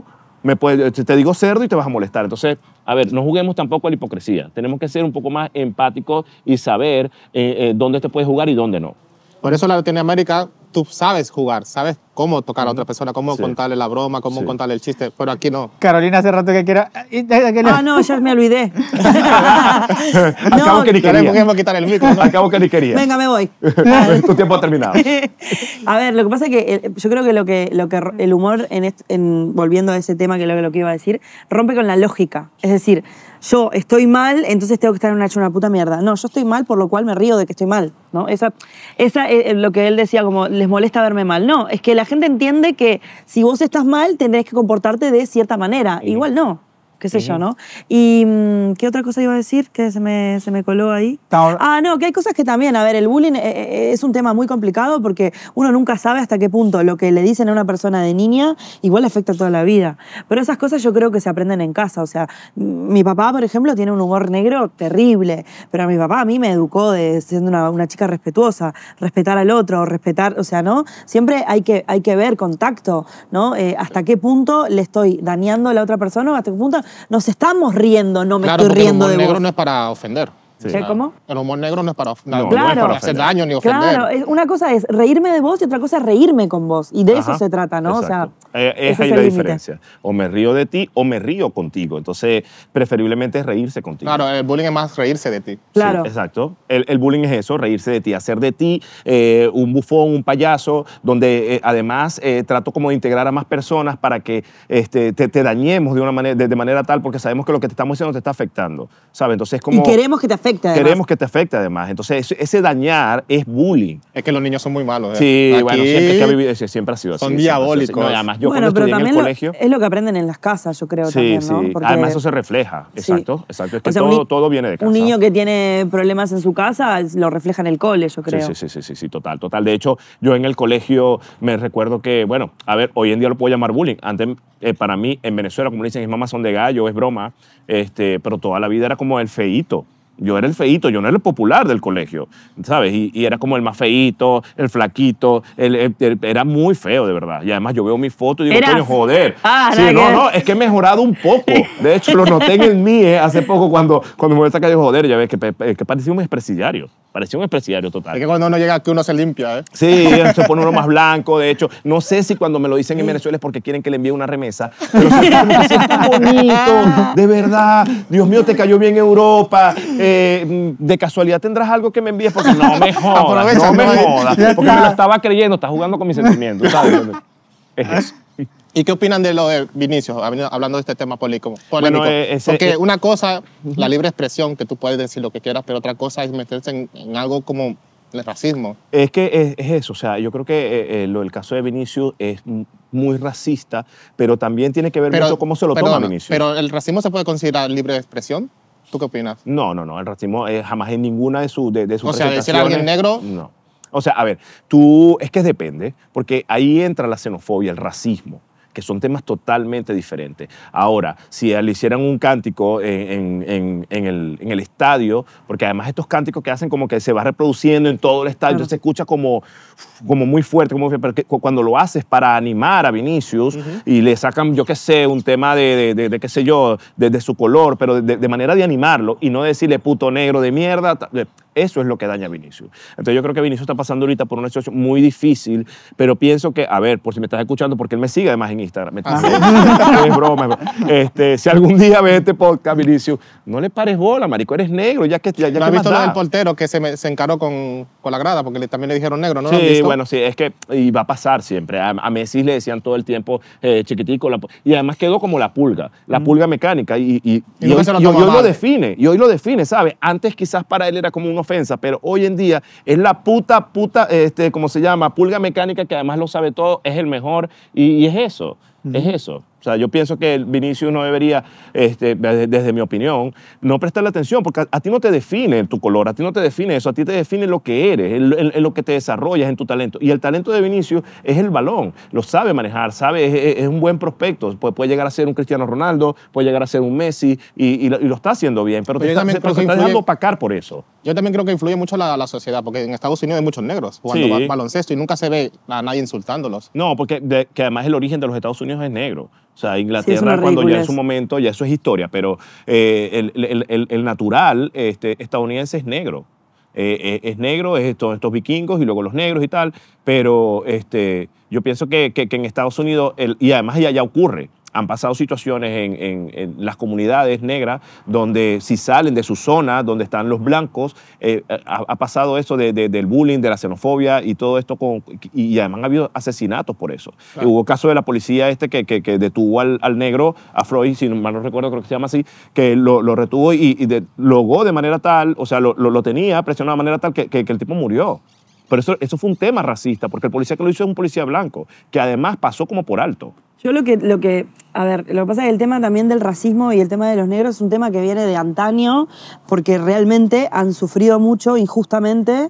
te digo cerdo y te vas a molestar. Entonces, a ver, no juguemos tampoco a la hipocresía. Tenemos que ser un poco más empáticos y saber dónde te puedes jugar y dónde no.
Por eso en Latinoamérica tú sabes jugar, sabes cómo tocar a otra persona, cómo contarle la broma, cómo contarle el chiste, pero aquí no.
Carolina hace rato que quiera...
no, ya me olvidé.
Acabo que ni quería.
Podemos quitar el micro, ¿no?
Acabo que ni quería.
Venga, me voy.
Tu tiempo ha terminado.
A ver, lo que pasa es que yo creo que lo que el humor, volviendo a ese tema que lo que iba a decir, rompe con la lógica. Es decir, yo estoy mal, entonces tengo que estar hecho una puta mierda. No, yo estoy mal, por lo cual me río de que estoy mal, ¿no? Esa es lo que él decía, como les molesta verme mal. No, es que la gente entiende que si vos estás mal, tendrés que comportarte de cierta manera. Igual no. Qué sé yo, ¿no? Y ¿qué otra cosa iba a decir? Que se me coló ahí. No, que hay cosas que también, a ver, el bullying es un tema muy complicado porque uno nunca sabe hasta qué punto lo que le dicen a una persona de niña igual le afecta toda la vida. Pero esas cosas yo creo que se aprenden en casa. O sea, mi papá, por ejemplo, tiene un humor negro terrible, pero mi papá a mí me educó de siendo una chica respetuosa, respetar al otro, respetar, o sea, ¿no? Siempre hay que ver contacto, ¿no? Hasta qué punto le estoy dañando a la otra persona o hasta qué punto nos estamos riendo, no me
Claro,
estoy riendo
el
de
humor negro
vos.
no es para ofender.
Sí.
¿Cómo?
El humor negro no es para,
No,
no es para
hacer daño ni ofender.
Claro, una cosa es reírme de vos y otra cosa es reírme con vos. Y de eso se trata, ¿no?
Exacto.
O sea,
es
ese
ahí
el
la
límite.
diferencia. O me río de ti o me río contigo. Entonces, preferiblemente es reírse contigo.
Claro, el bullying es más reírse de ti.
Claro.
Sí, exacto. El bullying es eso, reírse de ti, hacer de ti un bufón, un payaso, donde además trato como de integrar a más personas para que te dañemos de manera tal, porque sabemos que lo que te estamos diciendo te está afectando, ¿sabes? Entonces es como...
Y queremos que te afecte, además.
Queremos que te afecte, además. Entonces ese dañar es bullying.
Es que los niños son muy malos.
Sí,
Aquí
bueno, siempre ha sido así.
son diabólicos.
No, además, yo
Bueno,
cuando
pero
estudié en el
también
colegio...
es lo que aprenden en las casas, yo creo,
Sí,
también,
sí.
¿no? Porque-
Además, eso se refleja. Exacto,
Sí.
exacto. Es que
O sea,
todo viene de casa.
Un niño que tiene problemas en su casa lo refleja en el cole, yo creo.
Sí, total. De hecho, yo en el colegio me recuerdo que, bueno, a ver, hoy en día lo puedo llamar bullying. Antes, para mí, en Venezuela, como le dicen, es mamazón de gallo, es broma, pero toda la vida era como el feíto. Yo era el feíto, yo no era el popular del colegio, ¿sabes? Y era como el más feíto, el flaquito, era muy feo, de verdad. Y además yo veo mi foto y digo, coño, joder. Sí, no, es que he mejorado un poco. De hecho, lo noté en el MIE hace poco cuando me voy a sacar de joder, ya ves que parecía un expresidiario. Parecía un expresidiario total.
Es que cuando uno llega aquí uno se limpia, ¿eh?
Sí, se pone uno más blanco. De hecho, no sé si cuando me lo dicen en Venezuela es porque quieren que le envíe una remesa. Pero es tan bonito, de verdad. Dios mío, te cayó bien Europa. De casualidad tendrás algo que me envíes porque no me jodas.
Aprovecha,
No me
no,
jodas. Porque me lo estaba creyendo, estás jugando con mis sentimientos, ¿sabes? Es eso.
¿Y qué opinan de lo de Vinicius, hablando de este tema polémico?
Bueno,
Porque una cosa, la libre expresión, que tú puedes decir lo que quieras, pero otra cosa es meterse en algo como el racismo.
Es que es eso, o sea, yo creo que el caso de Vinicius es muy racista, pero también tiene que ver mucho cómo se lo toma Vinicius.
Pero ¿el racismo se puede considerar libre expresión? ¿Tú qué opinas?
No, el racismo jamás en ninguna de sus presentaciones.
O sea, decir a alguien negro...
No. O sea, a ver, es que depende, porque ahí entra la xenofobia, el racismo, que son temas totalmente diferentes. Ahora, si le hicieran un cántico en el estadio, porque además estos cánticos que hacen como que se va reproduciendo en todo el estadio, entonces se escucha como muy fuerte, pero que cuando lo haces para animar a Vinicius y le sacan, yo qué sé, un tema de qué sé yo, de su color, pero de manera de animarlo y no decirle puto negro de mierda, eso es lo que daña a Vinicius. Entonces yo creo que Vinicius está pasando ahorita por una situación muy difícil, pero pienso que, a ver, por si me estás escuchando, porque él me sigue además en Instagram. Es broma. Si algún día ves este podcast, Vinicius, no le pares bola, marico, eres negro, ya
¿No has visto lo del portero que se encaró con la grada? Porque también le dijeron negro, ¿no? ¿Lo has
Sí,
visto?
bueno, sí, es que y va a pasar siempre. A Messi le decían todo el tiempo chiquitico, y además quedó como la pulga mecánica, y hoy lo define, ¿sabes? Antes quizás para él era como una ofensa, pero hoy en día es la puta, ¿cómo se llama? Pulga mecánica, que además lo sabe todo, es el mejor, y es eso, es eso. O sea, yo pienso que el Vinicius no debería, desde mi opinión, no prestarle atención, porque a ti no te define tu color, a ti no te define eso, a ti te define lo que eres, en lo que te desarrollas, en tu talento. Y el talento de Vinicius es el balón, lo sabe manejar, es un buen prospecto, puede llegar a ser un Cristiano Ronaldo, puede llegar a ser un Messi, y lo está haciendo bien, pero te está dejando opacar por eso.
Yo también creo que influye mucho la sociedad, porque en Estados Unidos hay muchos negros jugando baloncesto y nunca se ve a nadie insultándolos.
No, porque que además el origen de los Estados Unidos es negro. O sea, Inglaterra, cuando ya en su momento, ya eso es historia, pero el natural estadounidense es negro. Es negro, es estos vikingos y luego los negros y tal, pero yo pienso que en Estados Unidos, y además ya ocurre, han pasado situaciones en las comunidades negras donde si salen de su zona, donde están los blancos, ha pasado eso del bullying, de la xenofobia y todo esto, y además ha habido asesinatos por eso. Claro. Hubo caso de la policía que detuvo al negro, a Floyd, si mal no recuerdo, creo que se llama así, que lo retuvo y logó de manera tal, o sea, lo tenía presionado de manera tal que el tipo murió. Pero eso fue un tema racista, porque el policía que lo hizo es un policía blanco, que además pasó como por alto.
Yo lo que pasa es que el tema también del racismo y el tema de los negros es un tema que viene de antaño, porque realmente han sufrido mucho injustamente,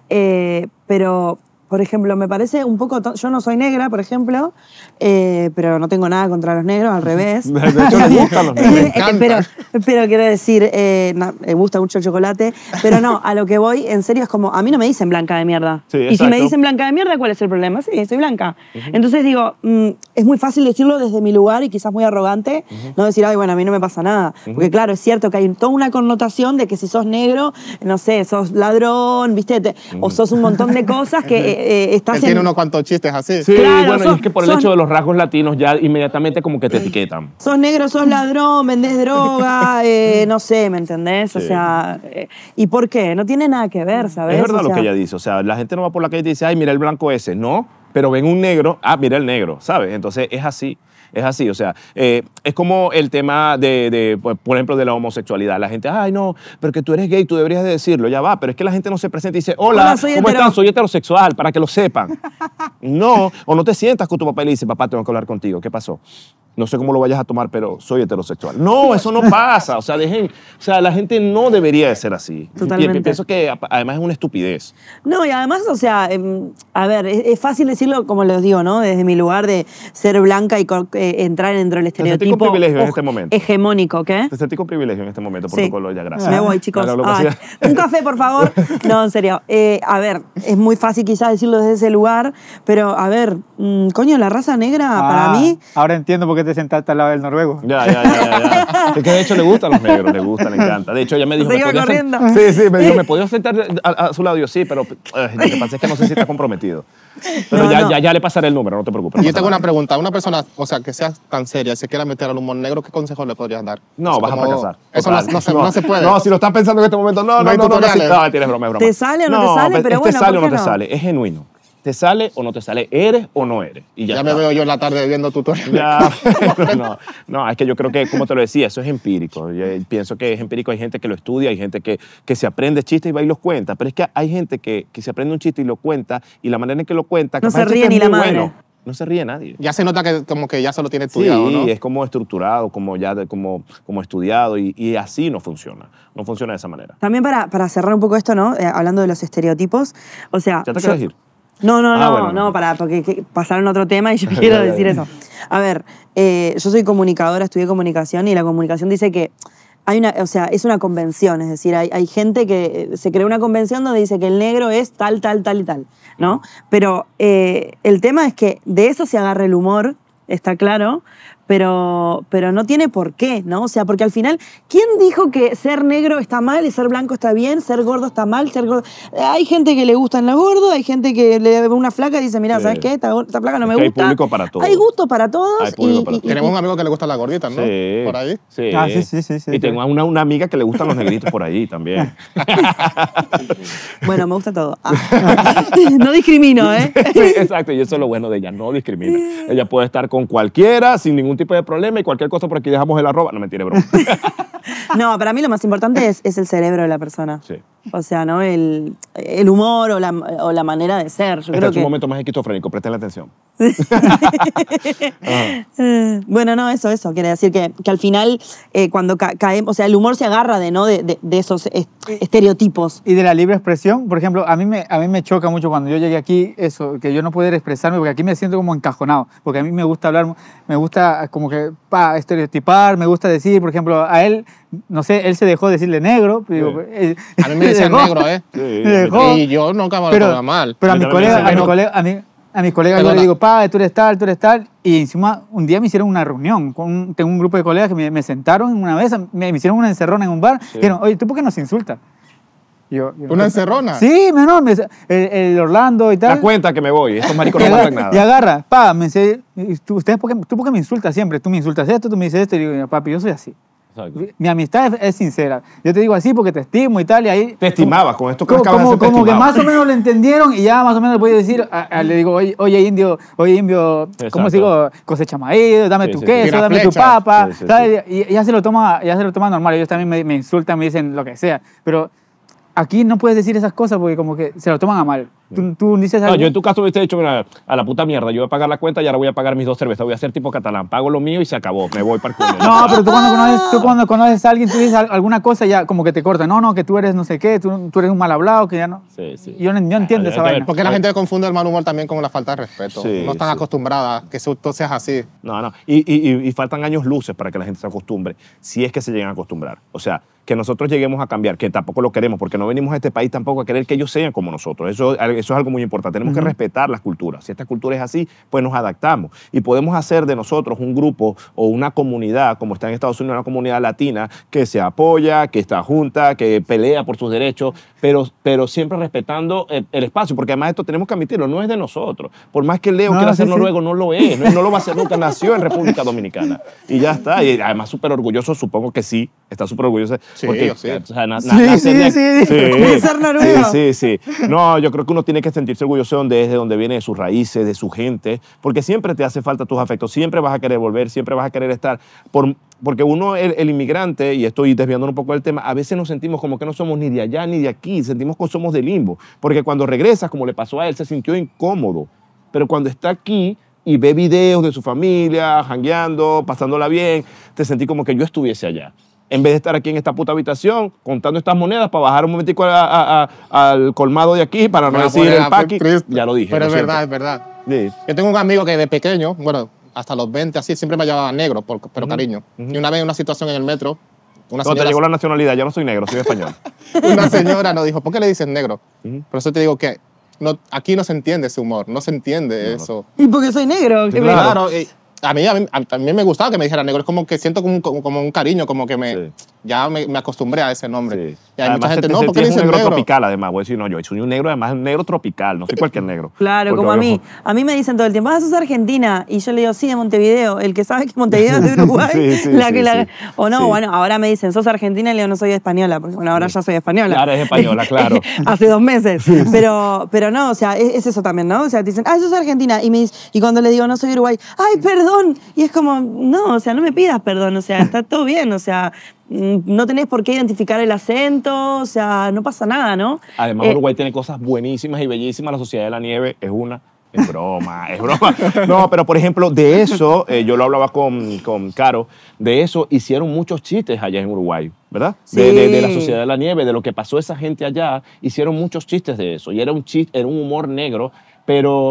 pero, por ejemplo, me parece un poco... Yo no soy negra, por ejemplo, pero no tengo nada contra los negros, al revés.
De hecho, les gustan los negros.
Pero quiero decir, me gusta mucho el chocolate, pero no, a lo que voy, en serio, es como, a mí no me dicen blanca de mierda.
Sí,
y si me dicen blanca de mierda, ¿cuál es el problema? Sí, soy blanca. Entonces digo, es muy fácil decirlo desde mi lugar y quizás muy arrogante, no decir, ay, bueno, a mí no me pasa nada. Porque claro, es cierto que hay toda una connotación de que si sos negro, no sé, sos ladrón, ¿viste? O sos un montón de cosas que estás
Él tiene unos cuantos chistes así.
Sí,
Claro,
bueno, y es que por el hecho de los rasgos latinos ya inmediatamente como que te etiquetan.
Sos negro, sos ladrón, vendés droga, no sé, ¿me entendés? O sea, ¿y por qué? No tiene nada que ver, ¿sabes?
Es verdad
O
lo
sea,
que ella dice. O sea, la gente no va por la calle y dice, ay, mira el blanco ese. No, pero ven un negro, mira el negro, ¿sabes? Entonces es así. Es así, o sea, es como el tema por ejemplo, de la homosexualidad. La gente, ay, no, pero que tú eres gay, tú deberías de decirlo, ya va. Pero es que la gente no se presenta y dice, hola, ¿cómo están? Soy heterosexual, para que lo sepan. No, o no te sientas con tu papá y le dices, papá, tengo que hablar contigo, ¿qué pasó? No sé cómo lo vayas a tomar, pero soy heterosexual. No, eso no pasa. O sea, la gente no debería de ser así.
Totalmente.
Pienso que además es una estupidez.
No, y además, o sea, a ver, es fácil decirlo, como les digo, ¿no? Desde mi lugar de ser blanca y entrar dentro del estereotipo.
Te sentí con privilegio en este momento.
Hegemónico, ¿qué?
Te sentí con privilegio en este momento por tu color, ya, gracias.
Me voy, chicos.
Claro,
Ay, un café, por favor. No, en serio. A ver, es muy fácil quizás decirlo desde ese lugar, pero a ver, coño, la raza negra para mí...
Ahora entiendo por qué te sentaste al lado del noruego.
Ya. Es que de hecho le gustan los negros, le encanta. De hecho ella me dijo...
Se iba corriendo.
Sí, me dijo, ¿me podía sentar a su lado? Yo sí, pero lo que pasa es que no sé si está comprometido. Pero
No,
ya le pasaré el número, no te preocupes.
Yo tengo una pregunta. Una persona, o sea, que sea tan seria, se quiera meter al humor negro, ¿qué consejos le podrías dar?
No,
O sea,
vas a fracasar.
Eso no se puede.
No, si lo estás pensando en este momento, no,
No hay tutoriales.
no, tienes broma, es broma.
¿Te sale o no te sale? Pero
te
bueno,
sale o
¿por
no
qué
te
no?
sale, es genuino. ¿Te sale o no te sale? ¿Eres o no eres? Y
Ya
está.
me veo yo en la tarde viendo tutoriales.
Ya, no, es que yo creo que, como te lo decía, eso es empírico. Yo pienso que es empírico. Hay gente que lo estudia, hay gente que se aprende chistes y va y los cuenta. Pero es que hay gente que se aprende un chiste y lo cuenta, y la manera en que lo cuenta,
No
capaz
se
el chiste
ríe
es
ni la
muy
madre.
bueno. No se ríe nadie.
Ya se nota que como que ya se lo tiene estudiado,
Sí,
¿no?
es como estructurado, como estudiado, y así no funciona. No funciona de esa manera.
También para cerrar un poco esto, ¿no? Hablando de los estereotipos, o sea...
¿Ya te quieres ir?
No,
Bueno.
porque pasaron a otro tema y yo quiero decir eso. A ver, yo soy comunicadora, estudié comunicación y la comunicación dice que es una convención, es decir, hay gente que se crea una convención donde dice que el negro es tal, tal, tal y tal, ¿no? Pero el tema es que de eso se agarra el humor, está claro, pero no tiene por qué, ¿no? O sea, porque al final, ¿quién dijo que ser negro está mal y ser blanco está bien, ser gordo está mal, ser gordo? Hay gente que le gustan los gordos, hay gente que le ve una flaca y dice, mira, ¿sabes qué? Esta flaca no me gusta.
Hay público para todos.
Hay gusto para todos.
Hay público para todos.
Tenemos un amigo que le gusta la gordita, ¿no?
Sí.
Por ahí.
Sí.
Sí.
Y tengo una amiga que le gustan los negritos por ahí también.
Bueno, me gusta todo. No discrimino, ¿eh?
Sí, exacto, y eso es lo bueno de ella, no discrimina. Ella puede estar con cualquiera sin ningún tipo de problema, y cualquier cosa por aquí dejamos el arroba. No, mentira, broma.
No, para mí lo más importante es el cerebro de la persona.
Sí.
O sea, ¿no? El humor o la manera de ser. Yo
Este
creo
es un
que...
momento más esquizofrénico, presten la atención.
Bueno, no, eso. Quiere decir que al final, cuando caemos, o sea, el humor se agarra de esos estereotipos.
Y de la libre expresión, por ejemplo, a mí me choca mucho cuando yo llegué aquí eso, que yo no pudiera expresarme, porque aquí me siento como encajonado, porque a mí me gusta hablar, me gusta como que estereotipar, me gusta decir, por ejemplo, a él, no sé, él se dejó decirle negro. Digo,
A mí me decían negro, ¿eh?
Sí,
dejó.
Y yo nunca me lo tomaba mal.
Pero a
Yo
mis
también
colegas,
decía
a mis colegas yo le digo, tú eres tal, y encima un día me hicieron una reunión, tengo un grupo de colegas que me sentaron una vez, me hicieron una encerrona en un bar, y dijeron, oye, ¿tú por qué nos insultas? Yo,
¿Una encerrona?
Sí, no, el Orlando y tal.
Da cuenta que me voy, estos maricos
Y
no
agarra,
aguantan
y
nada.
agarra, me dice, ¿tú por qué me insultas siempre? Tú me insultas esto, tú me dices esto, y digo, papi, yo soy así.
Exacto.
Mi amistad es sincera. Yo te digo así porque te estimo y tal, y ahí...
Te estimabas, con esto que
Como,
acabas de hacer, te
como que
estimabas.
más o menos lo entendieron y ya más o menos le podía decir, le digo, oye indio, ¿cómo
Exacto.
digo? Cosecha maíz, dame
Sí,
tu
sí,
queso,
tira
dame tu
flecha.
papa,
Sí, sí,
¿sabes? Y ya se lo toma normal. Ellos también me insultan, me dicen lo que sea, pero aquí no puedes decir esas cosas porque como que se lo toman a mal. Tú dices algo.
No, yo en tu caso hubiese dicho, mira, a la puta mierda, yo voy a pagar la cuenta y ahora voy a pagar mis 2 cervezas. Voy a ser tipo catalán, pago lo mío y se acabó, me voy para el culo.
No, pero tú cuando conoces a alguien, tú dices alguna cosa y ya como que te corta. No, que tú eres no sé qué, tú eres un mal hablado, que ya no.
Sí.
Yo no entiendo esa vaina.
Porque la gente confunde el mal humor también con la falta de respeto.
Sí,
no están acostumbradas a que tú seas así.
No. Y faltan años luces para que la gente se acostumbre, si es que se llegan a acostumbrar. O sea, que nosotros lleguemos a cambiar, que tampoco lo queremos, porque no venimos a este país tampoco a querer que ellos sean como nosotros. Eso es algo muy importante. Tenemos que respetar las culturas. Si esta cultura es así, pues nos adaptamos. Y podemos hacer de nosotros un grupo o una comunidad, como está en Estados Unidos, una comunidad latina, que se apoya, que está junta, que pelea por sus derechos, pero siempre respetando el espacio, porque además esto tenemos que admitirlo, no es de nosotros. Por más que Leo quiera ser noruego, no lo es. No lo va a ser nunca. Nació en República Dominicana. Y ya está. Y además súper orgulloso, supongo que sí. Está súper orgulloso.
Sí,
porque,
sí.
O sea,
Sí.
Ser noruego.
Sí. No, yo creo que uno tiene que sentirse orgulloso de donde viene, de sus raíces, de su gente, porque siempre te hace falta tus afectos, siempre vas a querer volver, siempre vas a querer estar. Porque uno, el inmigrante, y estoy desviando un poco del tema, a veces nos sentimos como que no somos ni de allá ni de aquí, sentimos que somos de limbo, porque cuando regresas, como le pasó a él, se sintió incómodo, pero cuando está aquí y ve videos de su familia, jangueando, pasándola bien, te sentí como que yo estuviese allá. En vez de estar aquí en esta puta habitación contando estas monedas para bajar un momentico al colmado de aquí, para no decir el paqui. Ya lo dije.
Pero
lo
es
siento.
verdad, es verdad.
Sí.
Yo tengo un amigo que de pequeño, bueno, hasta los 20, así, siempre me llamaba negro, pero cariño. Y una vez en una situación en el metro, una
No, te
señora,
llegó la nacionalidad, yo no soy negro, soy español.
una señora nos dijo, ¿por qué le dicen negro? Por eso te digo que aquí no se entiende ese humor, no se entiende eso.
Y porque soy negro. ¿qué me-
Claro, y a mí me gustaba que me dijeran negro, es como que siento como un cariño, como que
Sí.
ya me acostumbré a ese nombre.
Sí.
Y hay
Además,
mucha gente,
te
no, ¿por qué
sentías
le
un
dicen
negro
negro?
tropical, además. Voy a decir, no, yo soy un negro, además un negro tropical, no soy cualquier negro.
Claro,
Porque
como a mí.
ojo,
A mí me dicen todo el tiempo, sos Argentina. Y yo le digo, sí, de Montevideo. El que sabe que Montevideo es de Uruguay.
Sí.
O no,
Sí.
bueno, ahora me dicen, sos argentina. Y le digo, no soy española. Porque bueno, ahora ya soy española.
Ahora es española, claro.
Hace 2 meses. Pero no, o sea, es eso también, ¿no? O sea, te dicen, sos argentina. Y cuando le digo, no soy Uruguay, ay, perdón. Y es como, no, o sea, no me pidas perdón. O sea, está todo bien. O sea, no tenés por qué identificar el acento. O sea, no pasa nada, ¿no?
Además, Uruguay tiene cosas buenísimas y bellísimas. La Sociedad de la Nieve es una. Es broma, es broma. No, pero por ejemplo, de eso, yo lo hablaba con Caro, de eso hicieron muchos chistes allá en Uruguay, ¿verdad?
Sí.
De la Sociedad de la Nieve, de lo que pasó esa gente allá, hicieron muchos chistes de eso. Y era un humor negro, pero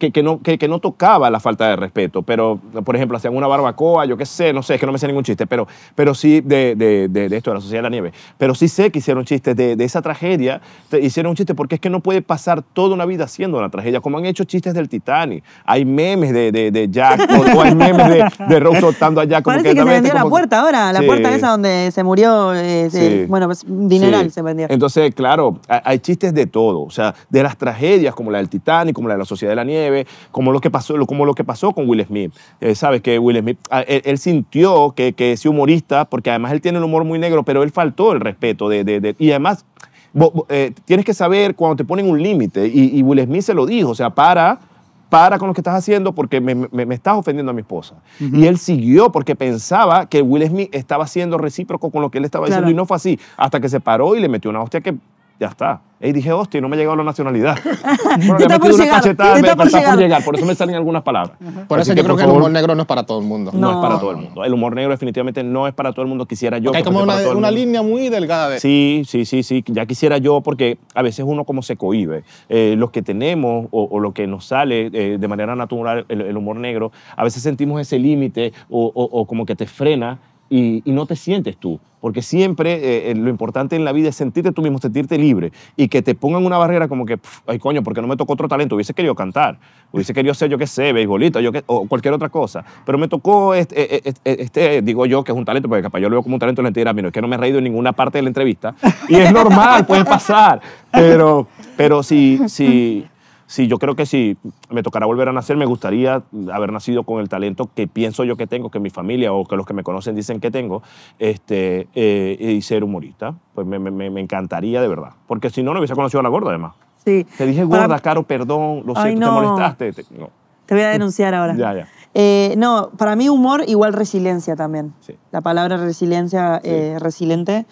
que no tocaba la falta de respeto. Pero, por ejemplo, hacían una barbacoa, yo qué sé, no sé, es que no me sé ningún chiste, pero sí de esto, de la Sociedad de la Nieve. Pero sí sé que hicieron chistes de esa tragedia, hicieron un chiste porque es que no puede pasar toda una vida haciendo una tragedia, como han hecho chistes del Titanic. Hay memes de Jack, o hay memes de Rose soltando a Jack. Como
Parece que se vendió la puerta ahora, la
Sí.
puerta esa donde se murió,
Sí.
bueno, pues dineral
Sí.
se vendió.
Entonces, claro, hay chistes de todo, o sea, de las tragedias como la del Titanic, como la de la Sociedad de la Nieve, como lo que pasó con Will Smith. Sabes que Will Smith, él sintió que ese humorista, porque además él tiene el humor muy negro, pero él faltó el respeto y además tienes que saber cuando te ponen un límite, y Will Smith se lo dijo, o sea, para con lo que estás haciendo porque me estás ofendiendo a mi esposa. Y él siguió porque pensaba que Will Smith estaba siendo recíproco con lo que él estaba diciendo,
Claro.
y no fue así, hasta que se paró y le metió una hostia que ya está. Y dije, hostia, no me ha llegado la nacionalidad. Bueno, le he
Está por
metido una
llegar,
cachetada,
está por
está por
llegar.
llegar, por eso me salen algunas palabras.
Por
Así
eso yo creo
por
que el
favor,
humor negro no es para todo el mundo.
no es para
No.
todo el mundo. El humor negro definitivamente no es para todo el mundo. Quisiera yo.
Porque hay
que
como
fuese para todo el
una
mundo.
línea muy delgada de...
Sí. Ya quisiera yo, porque a veces uno como se cohíbe. Los que tenemos o lo que nos sale de manera natural, el humor negro, a veces sentimos ese límite o como que te frena y no te sientes tú. Porque siempre lo importante en la vida es sentirte tú mismo, sentirte libre, y que te pongan una barrera como que, ay coño, porque no me tocó otro talento. Hubiese querido cantar, hubiese querido ser, yo qué sé, beisbolista, o cualquier otra cosa. Pero me tocó digo yo que es un talento, porque capaz yo lo veo como un talento en la entidad, mira, es que no me he reído en ninguna parte de la entrevista. Y es normal, puede pasar. Pero sí, yo creo que si me tocará volver a nacer, me gustaría haber nacido con el talento que pienso yo que tengo, que mi familia o que los que me conocen dicen que tengo, y ser humorista. Pues me encantaría de verdad. Porque si no, no hubiese conocido a la gorda, además.
Sí.
Te dije
Para-
gorda, Caro, perdón, lo
Ay,
siento,
no.
te molestaste. No.
Te voy a denunciar ahora.
Ya.
No, para mí humor igual resiliencia también.
Sí.
La palabra resiliencia,
Sí.
resiliente,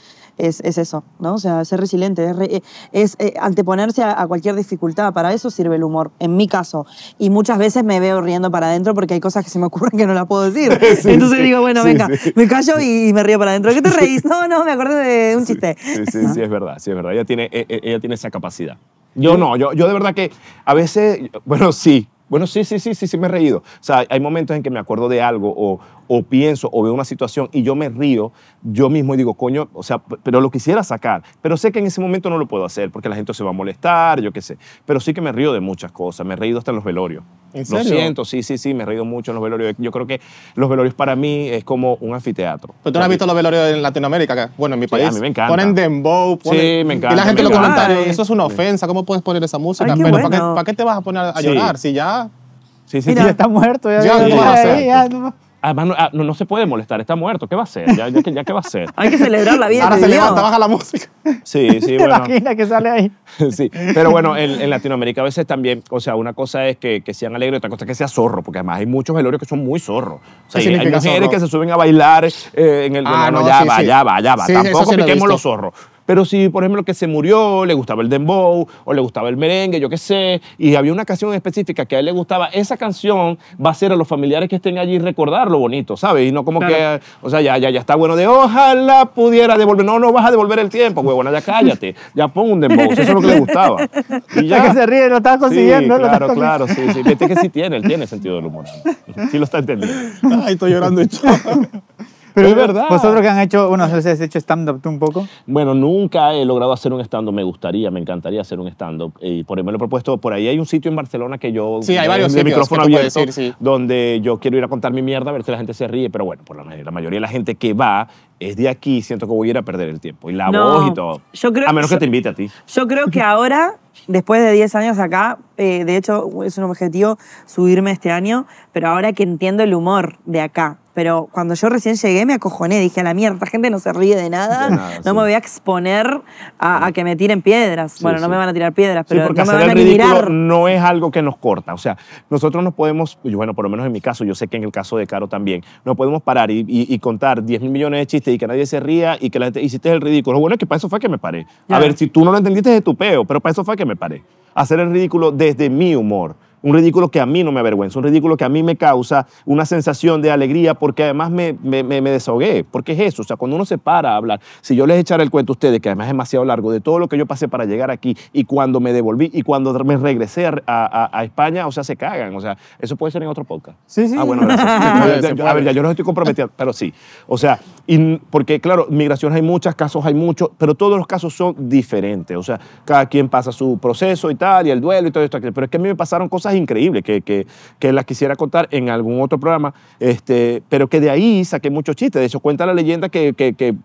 es eso, ¿no? O sea, ser resiliente, es anteponerse a cualquier dificultad. Para eso sirve el humor, en mi caso. Y muchas veces me veo riendo para adentro porque hay cosas que se me ocurren que no las puedo decir.
Sí,
Entonces
sí,
digo, bueno,
sí,
venga,
sí.
me callo y me río para adentro. ¿Qué te reís? No, me acordé de un chiste.
Sí, es verdad, sí, es verdad. Ella tiene esa capacidad. Yo no, yo de verdad que a veces, bueno, sí me he reído. O sea, hay momentos en que me acuerdo de algo o pienso o veo una situación y yo me río yo mismo y digo, coño, o sea, pero lo quisiera sacar. Pero sé que en ese momento no lo puedo hacer porque la gente se va a molestar, yo qué sé. Pero sí que me río de muchas cosas. Me he reído hasta en los velorios.
¿En serio?
Lo siento, sí, me he reído mucho en los velorios. Yo creo que los velorios para mí es como un anfiteatro.
¿Pero tú no has visto los velorios en Latinoamérica? Que, bueno, en mi país.
a mí me encanta.
Ponen dembow.
Sí, me encanta,
Y la gente
me
en los
encanta.
comentarios, eso es una ofensa, ¿cómo puedes poner esa música?
Ay, qué
Pero
bueno.
¿para qué te vas a poner a
Sí.
llorar si ya...
Sí,
Ya está muerto.
Ya,
Ya,
¿qué va a hacer?
Además, no se puede molestar, está muerto. ¿Qué va a hacer? ¿Ya qué va a hacer?
Hay que celebrar la vida
Ahora
que
se
vivió.
levanta, baja la música.
Sí,
¿Te
bueno.
imaginas que sale ahí?
Sí, pero bueno, en Latinoamérica a veces también, o sea, una cosa es que sean alegres, otra cosa es que sea zorro, porque además hay muchos velorios que son muy zorros. O sea,
¿Qué
hay
significa
mujeres
zorro?
que se suben a bailar en el...
Ah, no,
ya
sí,
va.
sí. Sí, eso
Tampoco
sí lo he
piquemos
visto.
los zorros. Pero si, por ejemplo, que se murió, le gustaba el dembow o le gustaba el merengue, yo qué sé, y había una canción específica que a él le gustaba, esa canción va a ser a los familiares que estén allí recordar lo bonito, ¿sabes? Y no como
Claro.
que, o sea, ya está bueno de ojalá pudiera devolver. No vas a devolver el tiempo, huevona, ya cállate. Ya pon un dembow, si eso es lo que le gustaba. Y
Ya que se ríe, lo estaba consiguiendo.
Sí,
lo estaba
claro, sí. Viste que sí tiene, él tiene sentido del humor. Sí lo está entendiendo.
Ay, estoy llorando y todo.
Pero es verdad.
Vosotros que han hecho, bueno, has hecho stand-up tú un poco.
Bueno, nunca he logrado hacer un stand-up. Me encantaría hacer un stand-up. Y por ahí me lo he propuesto. Por ahí hay un sitio en Barcelona que yo...
Sí, hay varios
de
sitios
micrófono
que tú puedes
abierto,
ir, sí.
donde yo quiero ir a contar mi mierda, a ver si la gente se ríe. Pero bueno, por la mayoría de la gente que va es de aquí. Siento que voy a ir a perder el tiempo. Y la
No,
voz y todo.
yo creo-
a menos que
yo-
te invite a ti.
Yo creo que ahora, después de 10 años acá, de hecho es un objetivo subirme este año, pero ahora que entiendo el humor de acá. Pero cuando yo recién llegué me acojoné, dije a la mierda, esta gente no se ríe de nada,
De nada,
no
sí.
me voy a exponer a que me tiren piedras.
Sí,
bueno, no
sí.
me van a tirar piedras,
Sí,
pero
porque
no me
hacer
van a
el
ni
ridículo
mirar.
no es algo que nos corta. O sea, nosotros nos podemos, bueno, por lo menos en mi caso, yo sé que en el caso de Caro también, nos podemos parar y contar 10.000 millones de chistes y que nadie se ría y que la gente hiciste el ridículo. Lo bueno es que para eso fue que me paré. A
Claro.
ver, si tú no lo entendiste es de tu peo, pero para eso fue que me paré. Hacer el ridículo desde mi humor. Un ridículo que a mí no me avergüenza, un ridículo que a mí me causa una sensación de alegría porque además me desahogué. Porque es eso, o sea, cuando uno se para a hablar, si yo les echara el cuento a ustedes, que además es demasiado largo, de todo lo que yo pasé para llegar aquí y cuando me devolví y cuando me regresé a España, o sea, se cagan. O sea, eso puede ser en otro podcast.
Sí, sí.
Ah, bueno, gracias. A ver, ya yo los estoy comprometiendo, pero sí. O sea, porque claro, migraciones hay muchas, casos hay muchos, pero todos los casos son diferentes. O sea, cada quien pasa su proceso y tal, y el duelo y todo esto. Pero es que a mí me pasaron cosas increíbles que las quisiera contar en algún otro programa, pero que de ahí saqué muchos chistes. De hecho, cuenta la leyenda que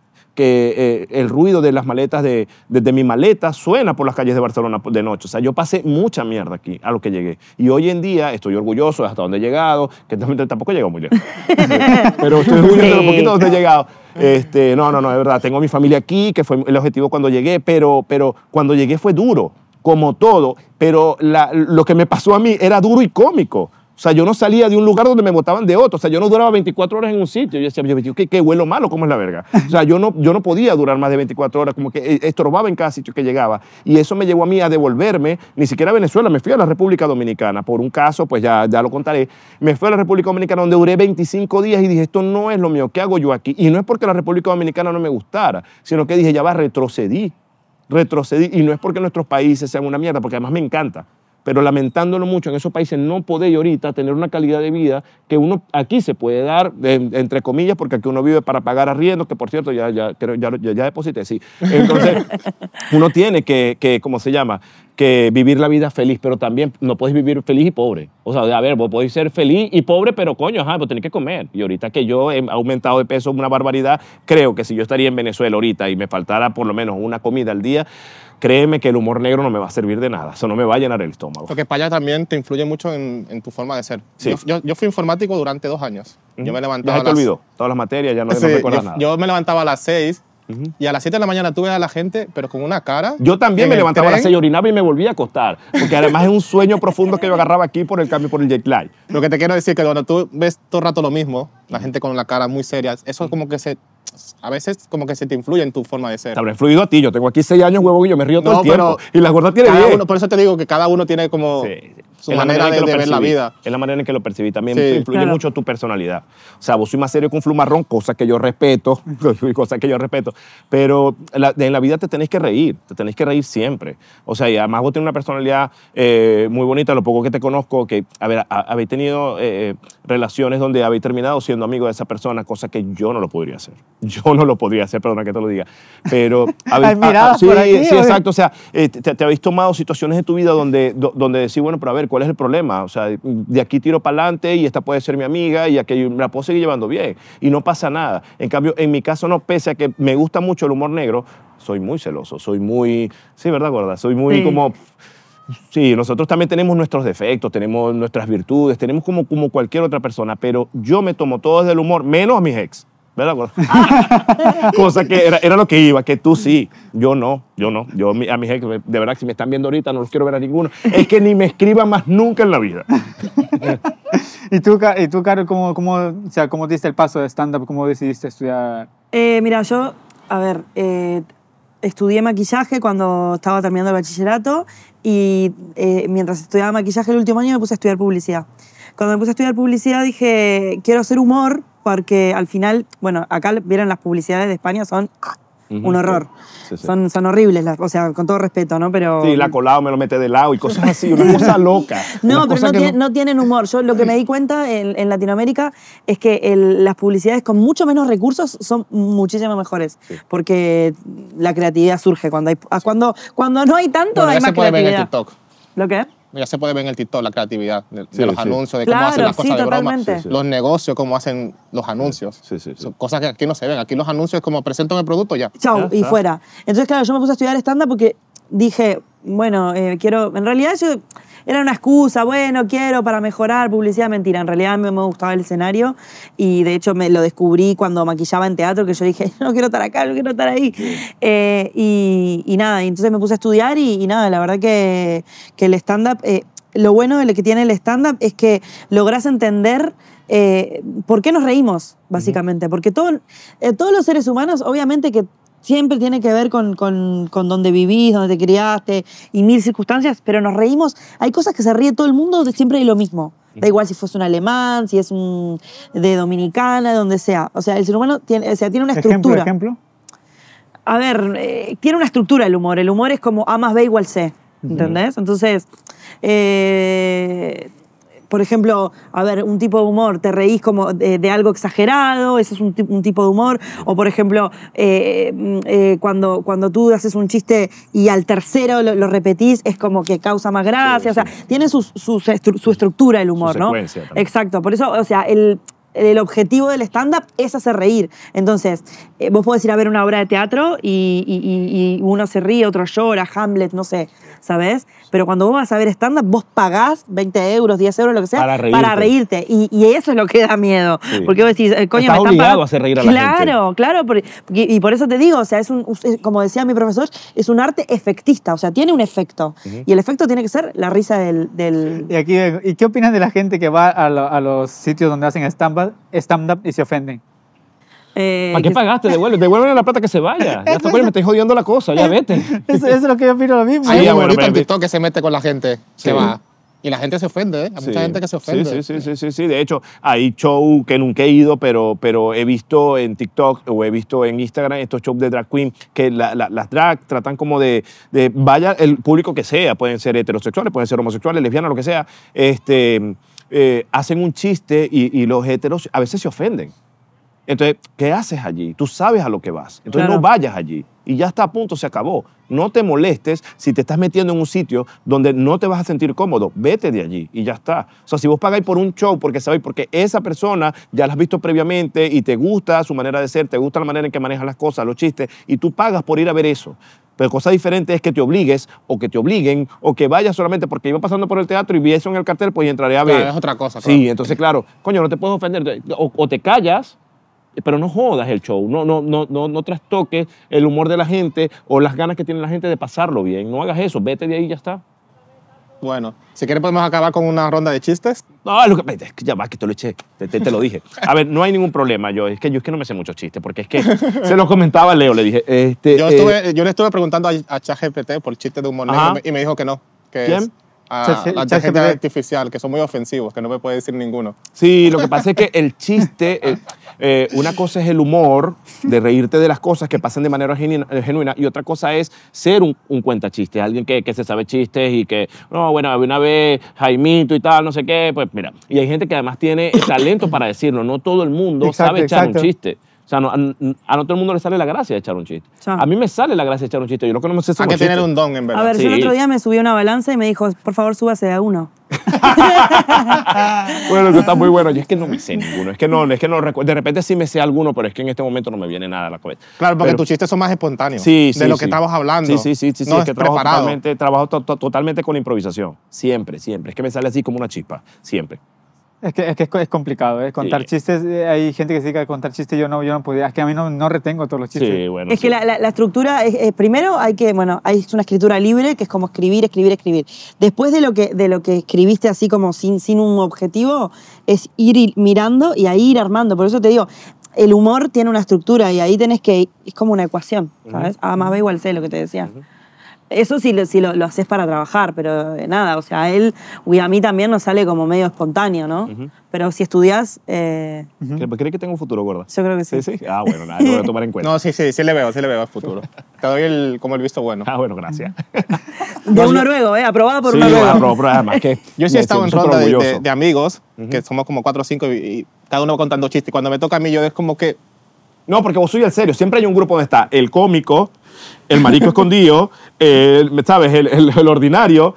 el ruido de las maletas, de mi maleta, suena por las calles de Barcelona de noche. O sea, yo pasé mucha mierda aquí a lo que llegué. Y hoy en día estoy orgulloso de hasta dónde he llegado, que tampoco he llegado muy lejos. Pero estoy orgulloso de lo poquito donde he llegado. No, es verdad. Tengo mi familia aquí, que fue el objetivo cuando llegué, pero cuando llegué fue duro, como todo. Pero lo que me pasó a mí era duro y cómico. O sea, yo no salía de un lugar donde me botaban de otro. O sea, yo no duraba 24 horas en un sitio. Yo decía, ¿qué huelo malo? ¿Cómo es la verga? O sea, yo no podía durar más de 24 horas. Como que estorbaba en cada sitio que llegaba. Y eso me llevó a mí a devolverme, ni siquiera a Venezuela. Me fui a la República Dominicana. Por un caso, pues ya lo contaré. Me fui a la República Dominicana donde duré 25 días y dije, esto no es lo mío. ¿Qué hago yo aquí? Y no es porque la República Dominicana no me gustara, sino que dije, ya va, retrocedí. Y no es porque nuestros países sean una mierda, porque además me encanta. Pero lamentándolo mucho, en esos países no podéis ahorita tener una calidad de vida que uno aquí se puede dar, entre comillas, porque aquí uno vive para pagar arriendo, que por cierto ya deposité, sí. Entonces, uno tiene que ¿cómo se llama? Que vivir la vida feliz, pero también no podéis vivir feliz y pobre. O sea, a ver, vos podéis ser feliz y pobre, pero coño, pues tenés que comer. Y ahorita que yo he aumentado de peso una barbaridad, creo que si yo estaría en Venezuela ahorita y me faltara por lo menos una comida al día, créeme que el humor negro no me va a servir de nada. Eso no me va a llenar el estómago.
Porque para allá también te influye mucho en tu forma de ser.
Sí.
Yo fui informático durante 2 años. Yo me levantaba
Ya se te olvidó. Todas las materias ya no
Sí,
recuerdas nada.
yo me levantaba a las 6 y a las 7 de la mañana tuve a la gente, pero con una cara.
Yo también
en
me
el
levantaba a las
tren.
6, orinaba y me volvía a acostar. Porque además es un sueño profundo que yo agarraba aquí por el cambio, por el jet lag.
Lo que te quiero decir es que cuando tú ves todo el rato lo mismo, la gente con la cara muy seria, eso como que se a veces como que se te influye en tu forma de ser.
Te habrá influido a ti. Yo tengo aquí 6 años, huevo, y yo me río todo
No,
el tiempo.
pero
Y la gorda tiene
cada
10.
uno, por eso te digo que cada uno tiene como su
Es la
manera
en que
de
lo
ver la
percibí.
vida.
Es la manera en que lo percibí. También
Sí.
influye
Claro.
mucho tu personalidad. O sea, vos sois más serio que un flumarrón, cosa que yo respeto, pero en la vida te tenéis que reír siempre. O sea, y además vos tenés una personalidad muy bonita, lo poco que te conozco, que, a ver, habéis tenido relaciones donde habéis terminado siendo amigo de esa persona, cosa que yo no lo podría hacer. Yo no lo podría hacer, perdona que te lo diga. Pero
Hay miradas por aquí,
sí,
¿o qué?
exacto. O sea, te habéis tomado situaciones de tu vida donde decís, bueno, pero a ver, ¿cuál es el problema? O sea, de aquí tiro para adelante y esta puede ser mi amiga y aquello me la puedo seguir llevando bien y no pasa nada. En cambio, en mi caso no, pese a que me gusta mucho el humor negro, soy muy celoso, soy muy, sí, ¿verdad, gorda? Soy muy
Sí.
como... Sí, nosotros también tenemos nuestros defectos, tenemos nuestras virtudes, tenemos como cualquier otra persona, pero yo me tomo todo desde el humor, menos a mis ex, ¿verdad, gorda? Cosa que era lo que iba, que tú sí, yo no. Yo a mis ex, de verdad, si me están viendo ahorita, no los quiero ver a ninguno. Es que ni me escriban más nunca en la vida.
¿Y tú, Caro, cómo diste el paso de stand-up? ¿Cómo decidiste estudiar?
Mira, yo, a ver, estudié maquillaje cuando estaba terminando el bachillerato y mientras estudiaba maquillaje el último año me puse a estudiar publicidad. Cuando me puse a estudiar publicidad dije, quiero hacer humor porque al final, bueno, acá vieron las publicidades de España son un horror.
Sí, sí.
Son horribles, o sea, con todo respeto, ¿no? Pero...
Sí, la colado me lo mete de lado y cosas así, una cosa loca.
No,
Una
pero
cosa que
no tienen humor. Yo lo que me di cuenta en Latinoamérica es que las publicidades con mucho menos recursos son muchísimo mejores.
Sí.
Porque la creatividad surge. Cuando no hay tanto,
Bueno,
hay
ya
más
se puede ver en el
creatividad.
TikTok.
¿Lo qué?
Ya se puede ver en el TikTok la creatividad de
Sí,
los
sí.
anuncios, de
Claro,
cómo hacen las
sí,
cosas de broma,
totalmente.
Sí, sí.
los negocios, cómo hacen los anuncios.
Sí, sí, sí.
Son cosas que aquí no se ven. Aquí los anuncios es como presentan el producto ya.
Chau,
Ya
y
está.
fuera. Entonces, claro, yo me puse a estudiar stand-up porque dije, bueno, quiero... En realidad yo... Era una excusa, bueno, quiero para mejorar publicidad, mentira. En realidad a mí me gustaba el escenario y de hecho me lo descubrí cuando maquillaba en teatro, que yo dije, no quiero estar acá, no quiero estar ahí. Y nada, y entonces me puse a estudiar y nada, la verdad que el stand-up, lo bueno de lo que tiene el stand-up es que lográs entender por qué nos reímos, básicamente. Porque todos los seres humanos, obviamente que siempre tiene que ver con dónde vivís, dónde te criaste y mil circunstancias, pero nos reímos. Hay cosas que se ríe todo el mundo de siempre de lo mismo. Da igual si fuese un alemán, si es un de Dominicana, de donde sea. O sea, el ser humano tiene una estructura.
¿Ejemplo?
A ver, tiene una estructura el humor. El humor es como A más B igual C, ¿entendés? Entonces, por ejemplo, a ver, un tipo de humor, te reís como de algo exagerado, ese es un tipo de humor. O, por ejemplo, cuando tú haces un chiste y al tercero lo repetís, es como que causa más gracia.
Sí,
O sea, tiene su estructura el humor,
Su
¿no?
secuencia también.
Exacto. Por eso, o sea, el objetivo del stand-up es hacer reír. Entonces, vos podés ir a ver una obra de teatro y uno se ríe, otro llora, Hamlet, no sé, ¿sabés? Pero cuando vos vas a ver stand-up, vos pagás 20 euros, 10 euros, lo que sea,
Para reírte.
Y eso es lo que da miedo.
Sí.
Porque vos decís, coño,
Estás
me están
obligado
pagando.
a hacer reír a la gente.
Claro, y por eso te digo, o sea, como decía mi profesor, es un arte efectista, o sea, tiene un efecto. Y el efecto tiene que ser la risa del...
¿Y qué opinas de la gente que va a los sitios donde hacen stand-up y se ofenden?
¿Para qué pagaste? Devuelven la plata que se vaya. Ya está, coño, me estáis jodiendo la cosa, ya vete.
Eso es lo que yo opino lo mismo.
Hay
Sí,
un
bueno,
humorista en
pero-
TikTok que se mete con la gente
Sí.
que va. Y la gente se ofende, ¿eh? Hay mucha gente que se ofende.
Sí. De hecho, hay shows que nunca he ido, pero he visto en TikTok o he visto en Instagram estos shows de drag queen que las drag tratan como de vaya el público que sea, pueden ser heterosexuales, pueden ser homosexuales, lesbianas, lo que sea, hacen un chiste y los heteros a veces se ofenden. Entonces, ¿qué haces allí? Tú sabes a lo que vas. Entonces,
Claro.
no vayas allí. Y ya está a punto, se acabó. No te molestes si te estás metiendo en un sitio donde no te vas a sentir cómodo. Vete de allí y ya está. O sea, si vos pagáis por un show porque sabéis, porque esa persona ya la has visto previamente y te gusta su manera de ser, te gusta la manera en que maneja las cosas, los chistes, y tú pagas por ir a ver eso. Pero cosa diferente es que te obligues o que te obliguen o que vayas solamente porque iba pasando por el teatro y vi eso en el cartel, pues entraré a ver.
Claro, es otra cosa.
Sí,
claro.
entonces, claro, coño, no te puedes ofender. O te callas, pero no jodas el show, no trastoques el humor de la gente o las ganas que tiene la gente de pasarlo bien. No hagas eso, vete de ahí y ya está.
Bueno, si quieres podemos acabar con una ronda de chistes.
No, es que ya va, que te lo eché, te lo dije. A ver, no hay ningún problema. Yo es que no me sé muchos chistes, porque es que se lo comentaba a Leo, le dije...
Yo le estuve preguntando a ChatGPT por chistes de humor negro y me dijo que no. Que
¿Quién?
Es a la inteligencia artificial, que son muy ofensivos, que no me puede decir ninguno.
Sí, lo que pasa es que el chiste, una cosa es el humor, de reírte de las cosas que pasan de manera genuina, y otra cosa es ser un cuentachiste, alguien que se sabe chistes y que, no, bueno, una vez Jaimito y tal, no sé qué, pues mira. Y hay gente que además tiene talento para decirlo, no todo el mundo sabe echar un chiste. O sea, a no todo el mundo le sale la gracia de echar un chiste. A mí me sale la gracia de echar un chiste. Yo lo que no me sé son
Hay que tener un don, en verdad.
A ver, yo el otro día me subí a una balanza y me dijo, por favor, súbase de a uno.
Bueno, eso está muy bueno. Yo es que no me sé ninguno. Es que no recuerdo. De repente sí me sé alguno, pero es que en este momento no me viene nada a la cabeza.
Claro, porque tus chistes son más espontáneos.
Sí,
de lo que estabas hablando.
Sí.
No
es que
preparado.
trabajo totalmente con la improvisación. Siempre. Es que me sale así como una chispa. Siempre.
Es que es complicado, ¿eh? Contar chistes, hay gente que se dedica a contar chistes, yo no podía, es que a mí no retengo todos los chistes.
Sí, bueno.
Es que la estructura, primero hay una escritura libre, que es como escribir. Después de lo que escribiste así como sin un objetivo, es ir mirando y ahí ir armando. Por eso te digo, el humor tiene una estructura y ahí tenés que, es como una ecuación, ¿sabes? A más B igual C, lo que te decía. Eso sí lo haces para trabajar, pero nada, o sea, a mí también nos sale como medio espontáneo, ¿no? Pero si estudias...
¿Crees que tengo un futuro, gorda?
Yo creo que sí.
Sí. Ah, bueno, nada, lo voy a tomar en cuenta.
No, sí le veo al futuro. Te doy como el visto bueno.
Ah, bueno, gracias.
De un noruego, aprobado por un
Sí,
noruego.
pero además que...
Yo sí he estado en
súper
ronda
orgulloso.
de amigos, que somos como 4 o 5 y cada uno contando chistes. Y cuando me toca a mí, yo es como que...
No, porque vos soy el serio. Siempre hay un grupo donde está el cómico, el marico escondido, ¿sabes? El ordinario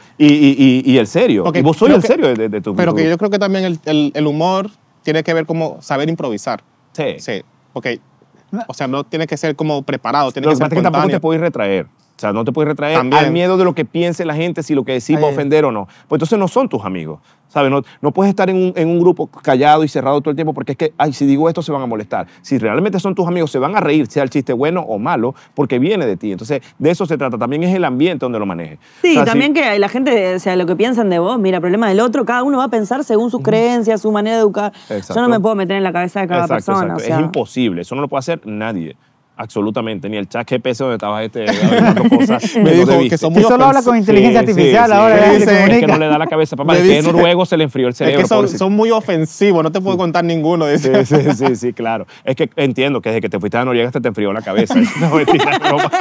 y el serio.
Porque
y vos soy
creo
el serio de tu
Pero
grupo.
que yo creo que también el humor tiene que ver como saber improvisar.
Sí.
Sí, porque, o sea, no tiene que ser como preparado, tiene
Lo
que
que
ser
pasa es que tampoco te
espontáneo.
puedes retraer. O sea, no te puedes retraer
También.
al miedo de lo que piense la gente, si lo que decís va a ofender o no. Pues entonces no son tus amigos, ¿sabes? No puedes estar en un grupo callado y cerrado todo el tiempo porque es que, ay, si digo esto se van a molestar. Si realmente son tus amigos, se van a reír, sea el chiste bueno o malo, porque viene de ti. Entonces, de eso se trata. También es el ambiente donde lo manejes.
Sí,
O sea,
también que la gente, o sea, lo que piensan de vos, mira, problema del otro, cada uno va a pensar según sus creencias, su manera de educar.
Exacto.
Yo no me puedo meter en la cabeza de cada persona.
Exacto.
O sea.
Es imposible. Eso no lo puede hacer nadie. Absolutamente. Ni el chat GPS donde estabas hablando cosas.
Me dijo que son muy
solo habla con inteligencia artificial ahora.
sí.
se
Dice-
Es que
comunica.
no le da la cabeza. Papá,
Le
es que
dice-
en noruego se le enfrió el
Es
cerebro.
que
pobrecito.
son muy ofensivos, no te puedo contar ninguno. Dice.
Sí, claro. Es que entiendo que desde que te fuiste a Noruega te enfrió la cabeza. No, mentira, broma.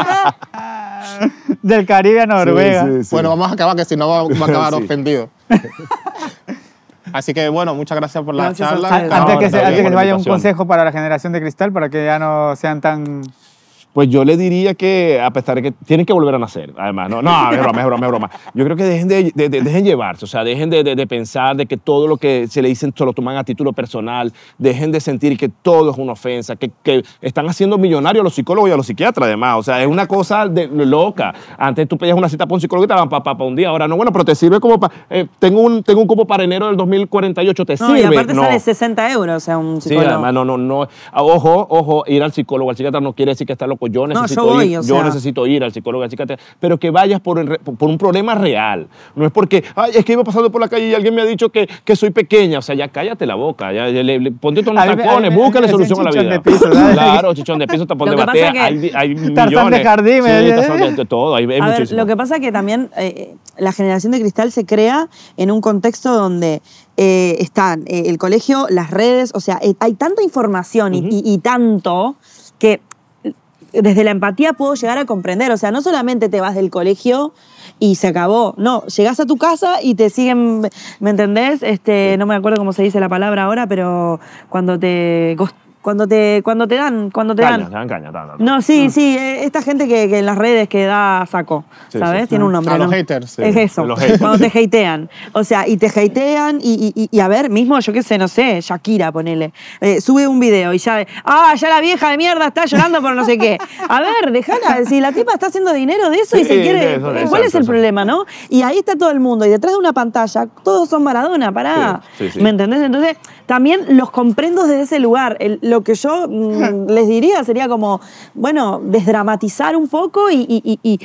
Del Caribe a Noruega.
Sí.
Bueno, vamos a acabar, que si no vamos a acabar
Sí.
ofendidos. Así que, bueno, muchas gracias por la
Gracias a
charla.
ustedes.
Antes que
está
se
bien, por la
vaya un
invitación.
consejo para la generación de cristal, para que ya no sean tan...
Pues yo le diría que, a pesar de que tienen que volver a nacer, además, no, es broma. Yo creo que dejen llevarse, o sea, dejen de pensar de que todo lo que se le dicen se lo toman a título personal, dejen de sentir que todo es una ofensa, que están haciendo millonarios a los psicólogos y a los psiquiatras, además, o sea, es una cosa loca. Antes tú pedías una cita para un psicólogo y te daban para un día, ahora no, bueno, pero te sirve como para, tengo un cupo para enero del 2048, te
No,
sirve.
y aparte sale 60 euros, o sea, un
Sí,
psicólogo.
además, no. Ojo, ir al psicólogo, al psiquiatra no quiere decir que está loco. Yo necesito
yo voy,
ir,
o
yo
sea.
necesito ir al psicólogo, al psiquiatra, pero que vayas por un problema real. No es porque, ay, es que iba pasando por la calle y alguien me ha dicho que soy pequeña. O sea, ya cállate la boca, ponte todos los
A mí me-
tacones,
a mí me
búscale
dicen
solución a la
chichón
vida.
de piso, ¿sabes?
Claro, chichón de piso, tapón
Lo
de
que pasa
batea,
que-
hay
Tarzán
millones.
de jardín,
Sí, tarzán de todo, hay
A ver,
muchísimo.
lo que pasa es que también la generación de cristal se crea en un contexto donde están el colegio, las redes, o sea, hay tanta información y tanto que desde la empatía puedo llegar a comprender. O sea, no solamente te vas del colegio y se acabó. No, llegás a tu casa y te siguen, ¿me entendés? No me acuerdo cómo se dice la palabra ahora, pero cuando te dan.
Caña.
No, sí, esta gente que en las redes que da saco,
Sí,
¿sabes?
sí.
Tiene un nombre,
A
¿no?
los haters, sí.
Es eso,
Los haters.
cuando te hatean. O sea, y te hatean y a ver, mismo, yo qué sé, no sé, Shakira, ponele. Sube un video y ya la vieja de mierda está llorando por no sé qué. A ver, déjala, si la tipa está haciendo dinero de eso y
Sí,
se quiere...
de eso,
¿Cuál es el
exacto.
problema, no? Y ahí está todo el mundo, y detrás de una pantalla, todos son Maradona, pará.
Sí.
¿Me entendés? Entonces, también los comprendo desde ese lugar. Lo que yo les diría sería como, bueno, desdramatizar un poco y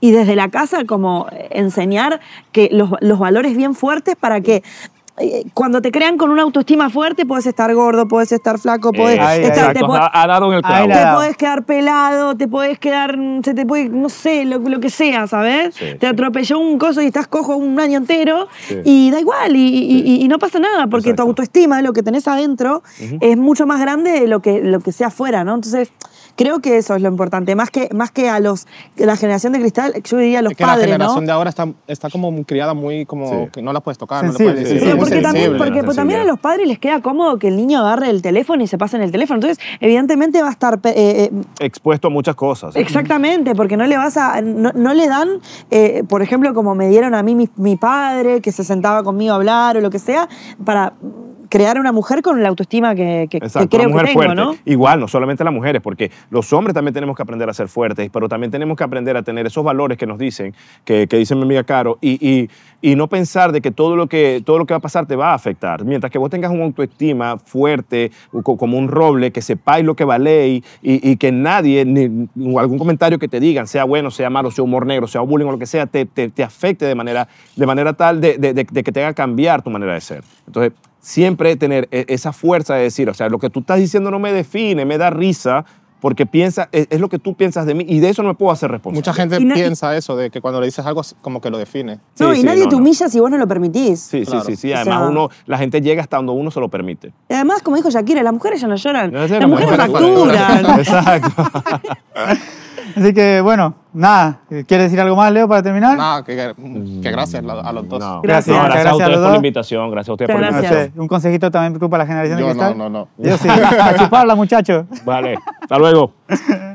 y desde la casa como enseñar que los valores bien fuertes para que cuando te crean con una autoestima fuerte, puedes estar gordo, puedes estar flaco, puedes estar,
ha dado en el clavo.
te puedes quedar pelado, te puedes quedar, se te puede, no sé, lo que sea, ¿sabes?
Sí,
te atropelló un coso y estás cojo un año entero
Sí.
y da igual y no pasa nada porque
Exacto.
tu autoestima, lo que tenés adentro, es mucho más grande de lo que sea afuera, ¿no? Entonces, creo que eso es lo importante, más que a la generación de cristal, yo diría a los
Es que
padres,
la generación
¿no?
de ahora está como criada muy como
Sí.
que no la puedes tocar,
Sensible,
no le puedes decir.
sí,
Pero
muy
porque también,
sensible.
porque
sensibilidad.
también a los padres les queda cómodo que el niño agarre el teléfono y se pase en el teléfono. Entonces, evidentemente va a estar
Expuesto a muchas cosas.
exactamente, porque no le no le dan, por ejemplo, como me dieron a mí mi padre, que se sentaba conmigo a hablar o lo que sea, para crear una mujer con la autoestima que
Exacto,
creo
una mujer
que tengo,
fuerte.
¿no?
Igual, no solamente las mujeres, porque los hombres también tenemos que aprender a ser fuertes, pero también tenemos que aprender a tener esos valores que nos dicen, que dice mi amiga Caro, y no pensar de que todo lo que va a pasar te va a afectar. Mientras que vos tengas una autoestima fuerte, como un roble, que sepáis lo que valéis y que nadie, ni algún comentario que te digan, sea bueno, sea malo, sea humor negro, sea bullying o lo que sea, te afecte de manera tal de que te haga cambiar tu manera de ser. Entonces, siempre tener esa fuerza de decir, o sea, lo que tú estás diciendo no me define, me da risa, porque es lo que tú piensas de mí y de eso no me puedo hacer responsable.
Mucha gente
Y
piensa eso, de que cuando le dices algo como que lo define.
No,
Sí,
y
sí,
nadie
no,
te
no.
humilla si vos no lo permitís.
Sí,
Claro.
sí.
O
Además,
sea,
la gente llega hasta donde uno se lo permite.
Y además, como dijo Shakira, las mujeres ya no lloran,
No sé,
las mujeres facturan.
Exacto.
Así que, bueno, nada. ¿Quieres decir algo más, Leo, para terminar?
Nada, que gracias a los dos.
No.
Gracias.
No, gracias a
Gracias a
ustedes
los
por la
dos.
invitación. Gracias a ustedes por la
Muchas
No
invitación.
sé, un consejito también tú para la generación de
Yo
cristal.
no.
Yo sí. A chuparla, muchachos.
Vale. Hasta luego.